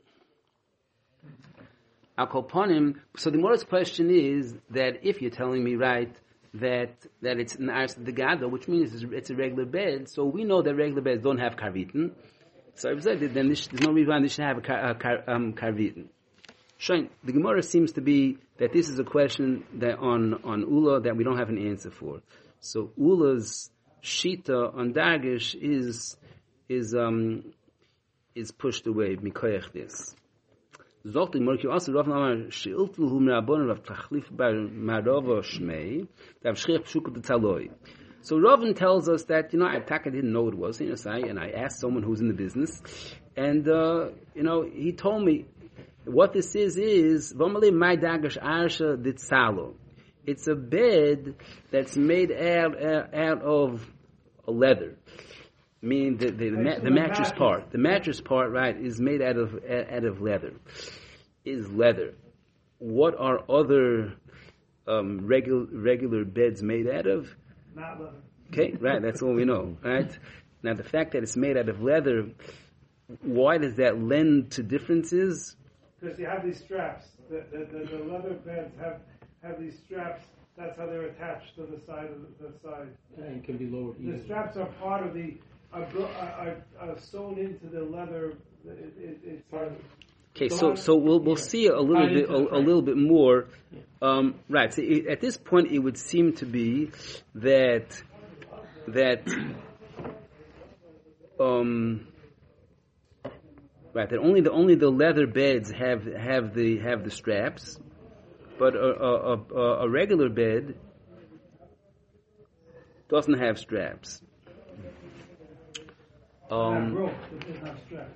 I'll call upon him. So the Gemara's question is that if you're telling me, right, that that it's an ars de gado, which means it's, it's a regular bed, so we know that regular beds don't have karvitin. So if said then there's no reason why they should have a kar, uh, kar, um, karvitin. The Gemara seems to be that this is a question that on, on Ula that we don't have an answer for. So Ula's shita on Dagish is is um is pushed away mikoyach this. Zogt the Gemara also Rav Namar sheiltu hu merabon Rav Tachlif bar Marava Shmei Rav Shchich Pshukut Tzaloi. So Ravin tells us that you know I Taka didn't know what it was, you know, and I asked someone who's in the business, and uh, you know he told me. What this is is my dagash arsha ditzalo. It's a bed that's made out out of leather, meaning the the, the, ma- the mattress part. The mattress part, right, is made out of out of leather. Is leather. What are other um, regular regular beds made out of? Not leather. Okay, right. That's all we know, right? Now the fact that it's made out of leather, why does that lend to differences? Because you have these straps. The, the, the, the leather beds have, have these straps. That's how they're attached to the side of the, the side. And it can be lowered. The easily. Straps are part of the are, are, are sewn into the leather. It, it, it's part of okay, so so we'll we'll see a little bit a, a little bit more. Um, right. So it, at this point, it would seem to be that that um. Right, that only the only the leather beds have have the have the straps, but a a, a, a regular bed doesn't have straps. Um, rope that doesn't have straps,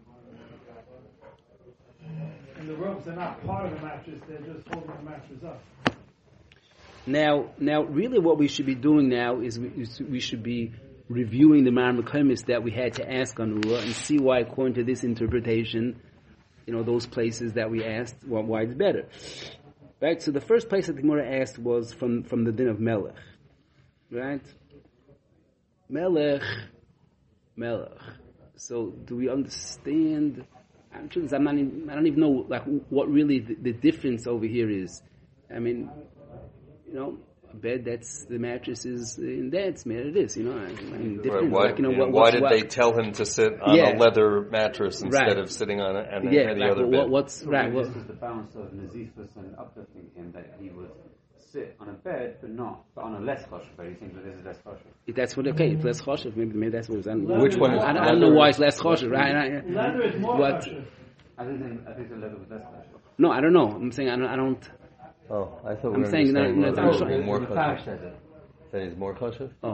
and the ropes are not part of the mattress; they're just holding the mattress up. Now, now, really, what we should be doing now is we, is we should be reviewing the Marmakomis that we had to ask on Ula and see why, according to this interpretation, you know, those places that we asked, well, why it's better. Right? So the first place that the Gemara asked was from, from the din of Melech. Right? Melech, Melech. So do we understand? I'm sure I'm not even, I don't even know like what really the, the difference over here is. I mean, you know, a bed that's the mattress is in there, it's made of this, you know. I mean, different. Why, like, you know, you know, what, why did what, they tell him to sit on yeah. a leather mattress instead right. of sitting on a, on yeah, any like, other what, bed? What's so right? This What, was the balance of Nazifus and uplifting him that he would sit on a bed, but not, but on a less choshev bed. He thinks that this is less choshev. that's what. Okay, it's less choshev. Maybe, maybe that's what it was. I don't know. Which one? Is I, I don't know why it's less choshev, right? Leather is more what, choshev. I think I think the leather was less choshev. No, I don't know. I'm saying I don't. I don't Oh, I thought we I'm were saying saying that- leather that- would be I'm more The kosher. Parish says it. That is more kosher? Oh.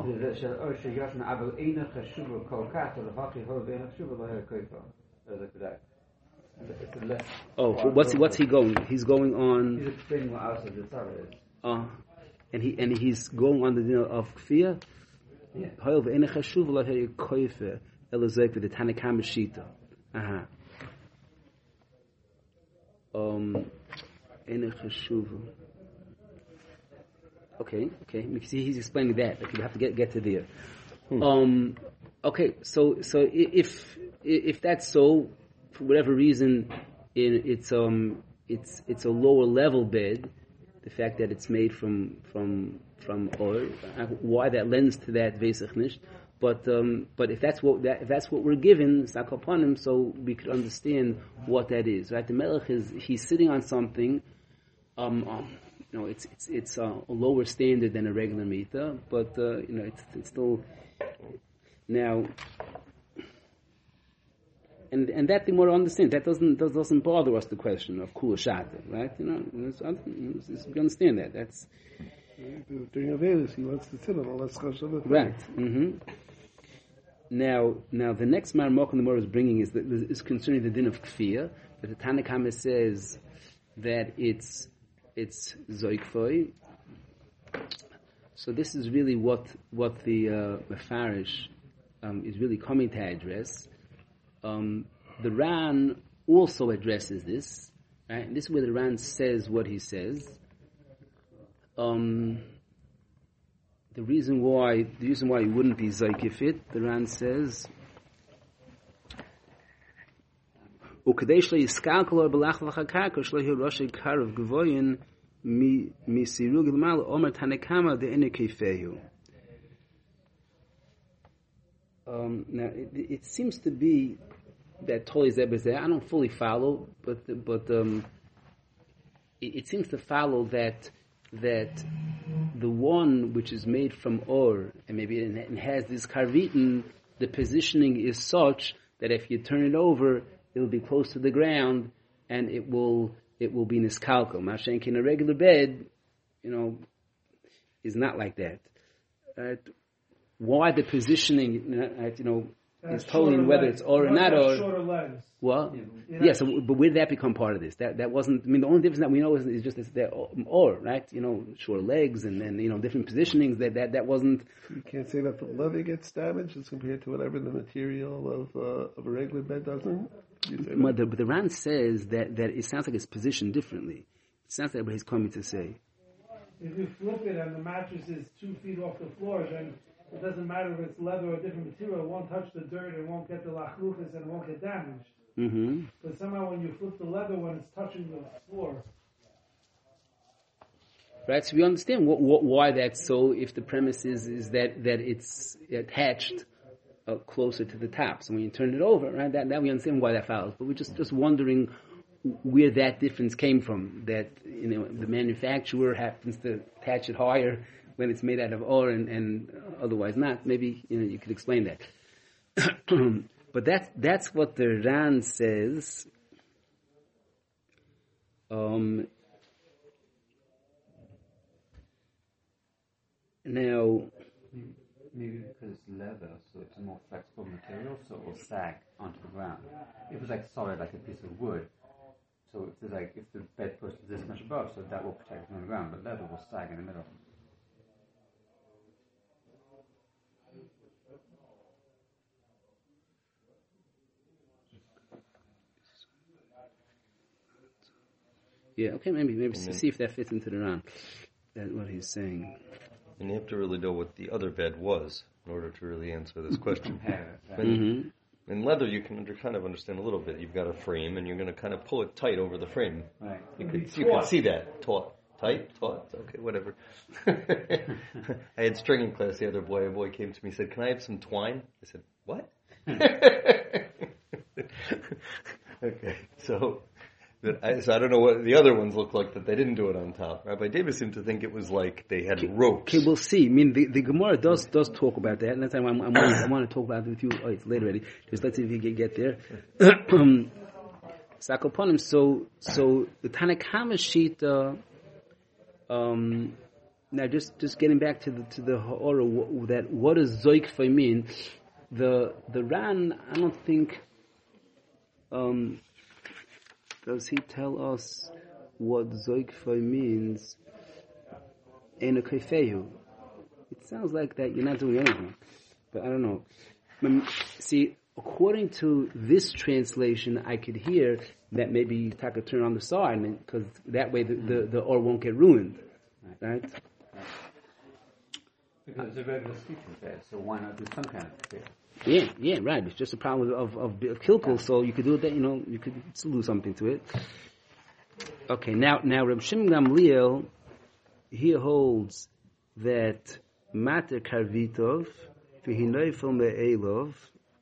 Oh, what's he, what's he going? He's going He's on. explaining what else the Tzara is. Uh, and he and he's going on the dinner of kfir. However, in a chashuv la hey koife elazek with the Tanakama shita. Aha. Um, in a chashuv. Okay, okay. Because he's explaining that. Like you have to get get to there. Hmm. Um. Okay, so so if if that's so, for whatever reason, in it's um it's it's a lower level bed. The fact that it's made from from from oil, why that lends to that vesach nicht. But um, but if that's what that, if that's what we're given, sakopanim, so we could understand what that is, right? The melech is he's sitting on something. Um, um you know, it's it's it's a lower standard than a regular mita, but uh, you know, it's it's still now. And and that thing more to understand. That doesn't that doesn't bother us. The question of kula shata, right? You know, it's, it's, it's, we understand that. That's during Avelis, he wants to sit on all that chashuv. Right. Mm-hmm. Now, now the next marmok in the Gemara is bringing is that is concerning the din of kfir. That the Tanakama says that it's it's zoikfoi. So this is really what what the uh, Mefarish um, is really coming to address. Um, the Ran also addresses this, right? And this is where the Ran says what he says. Um, the reason why, the reason why he wouldn't be Zaykifit, the Ran says, "Ukadesh le yiskalkol belach v'chakak shlehi rosh karav gvoyin mi misirug l'mal omer tanekama de enekefehu." Um, now, it, it seems to be that Toli Zeb is there. I don't fully follow, but but um, it, it seems to follow that that the one which is made from or and maybe it has this karvitin, the positioning is such that if you turn it over, it'll be close to the ground and it will it will be niskalko. Mashenk in a regular bed, you know, is not like that. Right? Why the positioning, you know, is totally whether it's or or not or. Shorter legs. Well, yeah. yeah. So, but where did that become part of this? That that wasn't. I mean, the only difference that we know is, is just it's that or right. You know, short legs and then you know different positionings. That that that wasn't. You can't say that the leather gets damaged as compared to whatever the material of uh, of a regular bed doesn't. But the, but the Ran says that that it sounds like it's positioned differently. It sounds like what he's coming to say. If you flip it and the mattress is two feet off the floor, then it doesn't matter if it's leather or different material. It won't touch the dirt. It won't get the lachluchas and it won't get damaged. Mm-hmm. But somehow when you flip the leather, when it's touching the floor. Right, so we understand what, what, why that's so if the premise is, is that, that it's attached uh, closer to the top. So when you turn it over, right, that, that we understand why that follows. But we're just, just wondering where that difference came from, that you know the manufacturer happens to attach it higher when it's made out of ore and, and otherwise not. Maybe you know you could explain that. But that's that's what the Ran says. Um, now, maybe because it's leather, so it's a more flexible material, so it will sag onto the ground. If it's like solid, like a piece of wood, so if there's like if the bedpost is this much above, so that will protect it from the ground, but leather will sag in the middle. Yeah, okay, maybe maybe mm-hmm. see if that fits into the Ran. That's what he's saying. And you have to really know what the other bed was in order to really answer this question. When, mm-hmm. In leather, you can under, kind of understand a little bit. You've got a frame, and you're going to kind of pull it tight over the frame. Right. You could you could see that taut, tight, taut. Okay, whatever. I had stringing class the other boy. A boy came to me and said, "Can I have some twine?" I said, "What?" Okay, so. I, so I don't know what the other ones look like that they didn't do it on top. Rabbi Davis seemed to think it was like they had okay, ropes. Okay, we'll see. I mean, the, the Gemara does does talk about that, and that's why I'm, I'm, I want to talk about it with you. Oh, it's late already. Just let's see if you can get there. Sakoponim. So, so the Tanakama sheet. Uh, um, now, just just getting back to the to the Ha'ora, that what does zoikfa mean? The the Ran, I don't think. Um, Does he tell us what zoikfa means? in a kefehu. It sounds like that you're not doing anything, but I don't know. Um, see, according to this translation, I could hear that maybe you take a turn on the side, because that way the, the, the or won't get ruined, right? Because it's a regular speech affair, so why not do some kind of affair? Yeah, yeah, right. It's just a problem of of, of kilkel, so you could do that. You know, you could still do something to it. Okay, now now Reb Shimon Gamliel, he holds that mater karvitov v'hinoifel me'elov.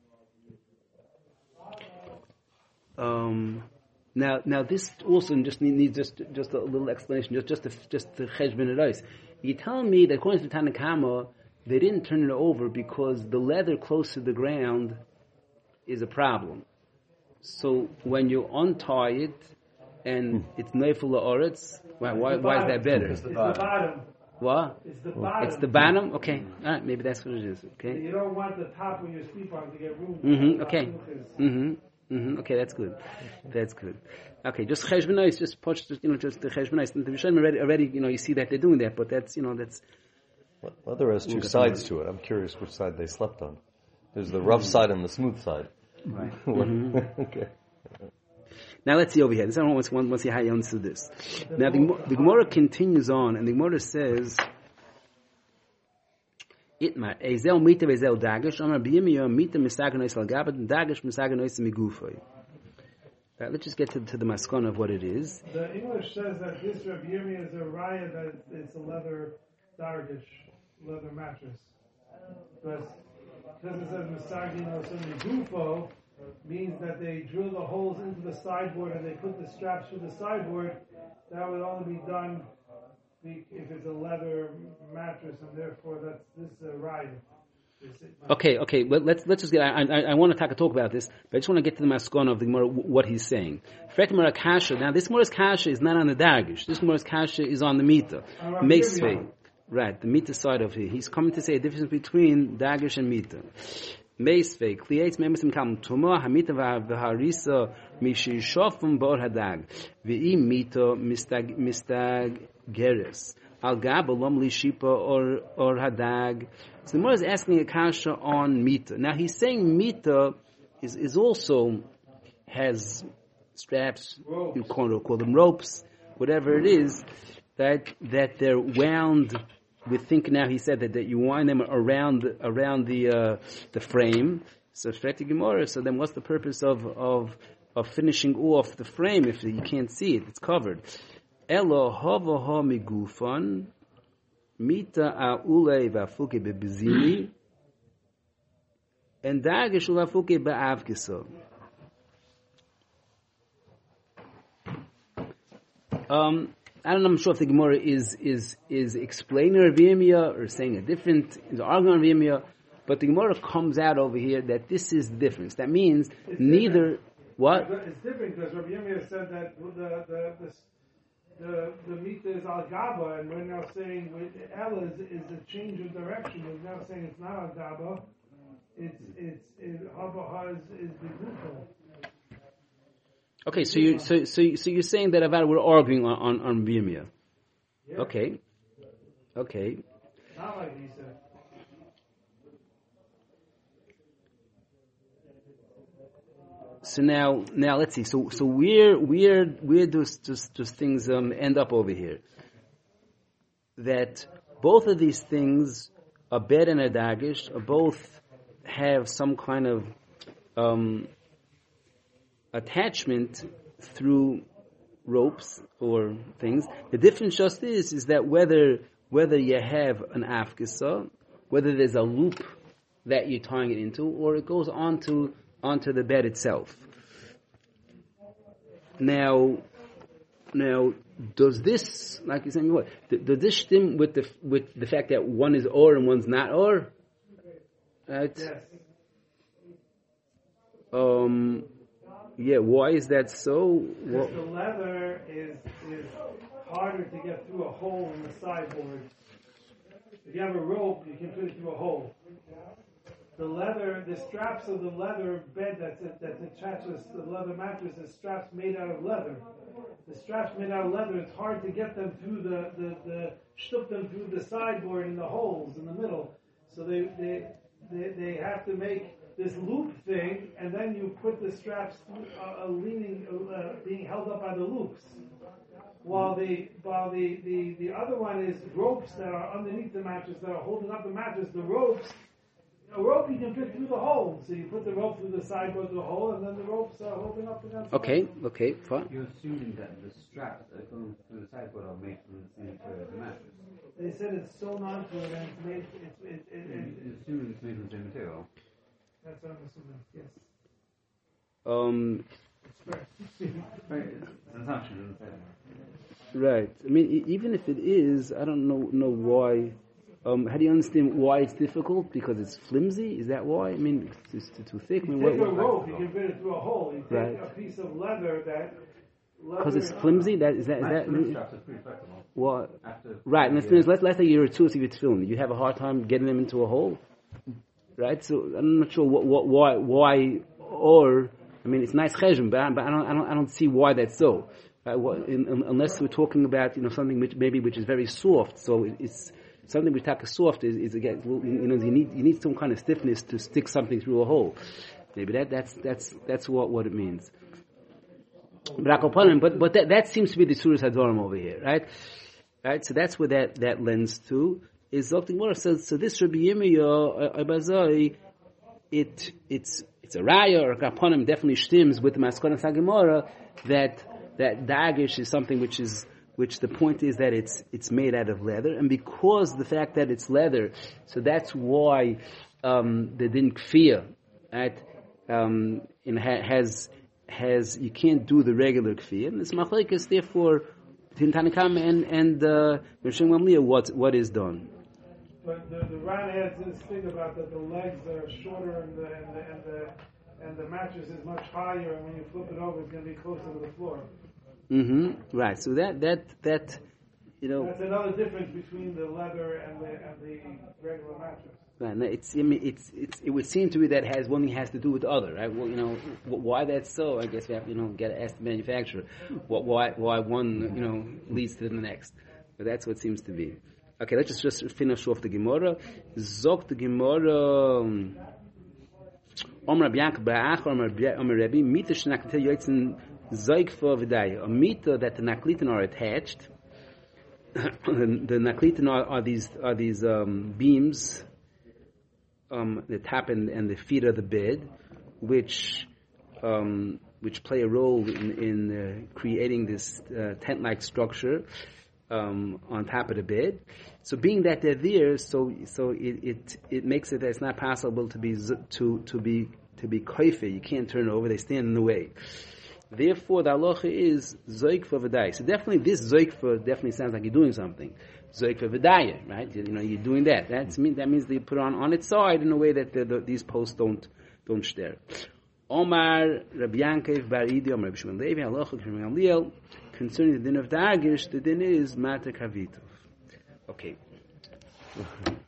Um, now now this also just needs just just a little explanation, just just the just the cheshbon advice. You're telling me that according to the Tanna Kama, they didn't turn it over because the leather close to the ground is a problem. So when you untie it and it's neifel la'aretz, why why, why is that better? It's the bottom. What? It's the bottom. It's the bottom? Okay. All right, maybe that's what it is. Okay. You don't want the top when you sleep on to get room. Mm-hmm. Okay. Mm-hmm. Mm-hmm. Okay, that's good. That's good. Okay, just cheshbonais, just push, you know, just the cheshbonais. And the Rishonim already, already, you know, you see that they're doing that, but that's, you know, that's. Leather has two sides to it. I'm curious which side they slept on. There's the rough side and the smooth side. Right. Mm-hmm. Okay. Now let's see over here. This I want to see how you understood this. Now the, the Gemara continues on, and the Gemara says, "Itmar ezel mita ezel dagish amar biyimiyo mita misaganois al gabad dagish misaganois migufay." Let's just get to, to the maskon of what it is. The English says that this Rabbi Yirmiyah is a raya that it's a leather dargish, leather mattress. Because it says misaginois migufo, means that they drill the holes into the sideboard and they put the straps through the sideboard. That would only be done if it's a leather mattress, and therefore that's this is a raya. Okay, okay. Well, let's let's just get. I I, I want to talk talk about this, but I just want to get to the maskon of the Gemara, what he's saying. Frekmara kasha. Now, this Gemara's kasha is not on the dagish. This Gemara's kasha is on the mita. Makes way, right? The mita side of it. He's coming to say a difference between dagish and mita. Meisvei kliates memesim kam tuma hamita v'harisa mishishofum bor hadag v'im mita mistag mistag geres al gab lom li shipa or or hadag. So the Gemara is asking a kasha on mita. Now he's saying mita is is also has straps. Ropes. You call, call them ropes, whatever it is that that they're wound. We think now he said that, that you wind them around around the uh, the frame. So Shrekti Gemara. So then, what's the purpose of of of finishing off the frame if you can't see it? It's covered. Elo havaha migufan mita aulei vafuke bebizini and dagish vafuke beavkisa. Um. I don't know, I'm sure if the Gemara is is is explaining Rav Yirmiyah or saying a different, is arguing Rav Yirmiyah, but the Gemara comes out over here that this is the difference. That means it's neither, different. What? It's different because Rav Yirmiyah said that the the the the, the mita is al gaba, and we're now saying with El is, is a change of direction. We're now saying it's not al gaba, it's it's it, haba is is the gufa. Okay, so you so so so you're saying that about we're arguing on on, on Yirmiyah. Yeah. Okay, okay. Not like he said. So now now let's see. So so where where where does just just things um end up over here? That both of these things, a bed and a dagish, both have some kind of um. attachment through ropes or things. The difference just is is that whether whether you have an afkisa, whether there's a loop that you're tying it into, or it goes onto onto the bed itself. Now, now, does this, like you're saying, what? Does this stem with the with the fact that one is or and one's not or? Right? Yes. Um. Yeah, why is that so? Because the leather is is harder to get through a hole in the sideboard. If you have a rope, you can put it through a hole. The leather, the straps of the leather bed that's that's attached to the leather mattress is straps made out of leather. the straps made out of leather, it's hard to get them through the, the, the shtup them through the sideboard in the holes in the middle. So they, they, they, they have to make this loop thing, and then you put the straps uh, uh, leaning, uh, being held up by the loops. While the while the, the, the other one is ropes that are underneath the mattress that are holding up the mattress. The ropes, a rope you can fit through the hole. So you put the rope through the sideboard of the hole, and then the ropes are holding up against. Okay, okay, fine. You're assuming that the straps that are going through the sideboard are made from the same material as the mattress. They said it's sewn onto it and it's made. It's, it, it, it, You're assuming it's made from the same material. that's what I'm assuming. Yes. Um, Right, it's an assumption, isn't it? right. I mean, e- even if it is, I don't know know why. Um, how do you understand why it's difficult? Because it's flimsy? Is that why? I mean, it's too, too thick. I mean, You what, take a what, rope, you can fit it through a hole. You take Right. a piece of leather that. because it's flimsy. That is that is that. Mattress straps are pretty flexible. Well, After right. And let's let's let's say you're a two of your tefillin. You have a hard time getting them into a hole, right? So I'm not sure what, what why why or I mean it's nice cheshem, but I, but I don't I don't I don't see why that's so. Right? What, in, in, unless we're talking about you know something which maybe which is very soft. So it, it's something which taka soft is, is again you know you need you need some kind of stiffness to stick something through a hole. Maybe that that's that's that's what what it means. But but that that seems to be the Suras Hadorim over here, right? Right. So that's where that, that lends to is Zokti Gemara says. So this Rabbi Yirmiyah Abazai, it it's it's a raya or a kaponim definitely stems with the Maskonas HaGemara that that dagish is something which is which the point is that it's it's made out of leather, and because the fact that it's leather, so that's why um, they didn't kfir, right? Um, and ha- has has you can't do the regular kfir, and this machlekes therefore between Tanakam and and uh, Rishon Gamliel what what is done. But the, the Ran adds this thing about that the legs are shorter and the and the and the, and the mattress is much higher, and when you flip it over, it's going to be closer to the floor. Mm-hmm. Right. So that that that you know. That's another difference between the leather and the and the regular mattress. Right. No, it's I mean, it's it's it would seem to me that has one thing has to do with the other, right? Well, you know, why that's so? I guess we have you know got to ask the manufacturer what why why one you know leads to the next. But that's what it seems to be. Okay, let's just, just finish off the Gemara. Zok the Gemara. Omer Rabbi Yaakov Ba'ach, Omer Rabbi Mita Shnaklitin Yotzin Zoikfa V'daya. A mita that the naklitin are attached. the, the naklitin are, are these are these um, beams, um, the top and, and the feet of the bed, which um, which play a role in, in uh, creating this uh, tent-like structure. Um, on top of the bed, so being that they're there, so so it it, it makes it that it's not possible to be to to be to be koife. You can't turn it over; they stand in the way. Therefore, the halacha is zoikfa v'dai. So definitely, this zoikfa definitely sounds like you're doing something. Zoikfa v'dai, right? You, you know, you're doing that. That's mean that means they put it on on its side in a way that the, the, these posts don't don't stare. Omar Rabbi Yankov Bar Idi Omar Rabbi Shimon Levi halacha Rabbi Gamliel. Concerning the din of Dagish, the din is Mater Kavitov. Okay.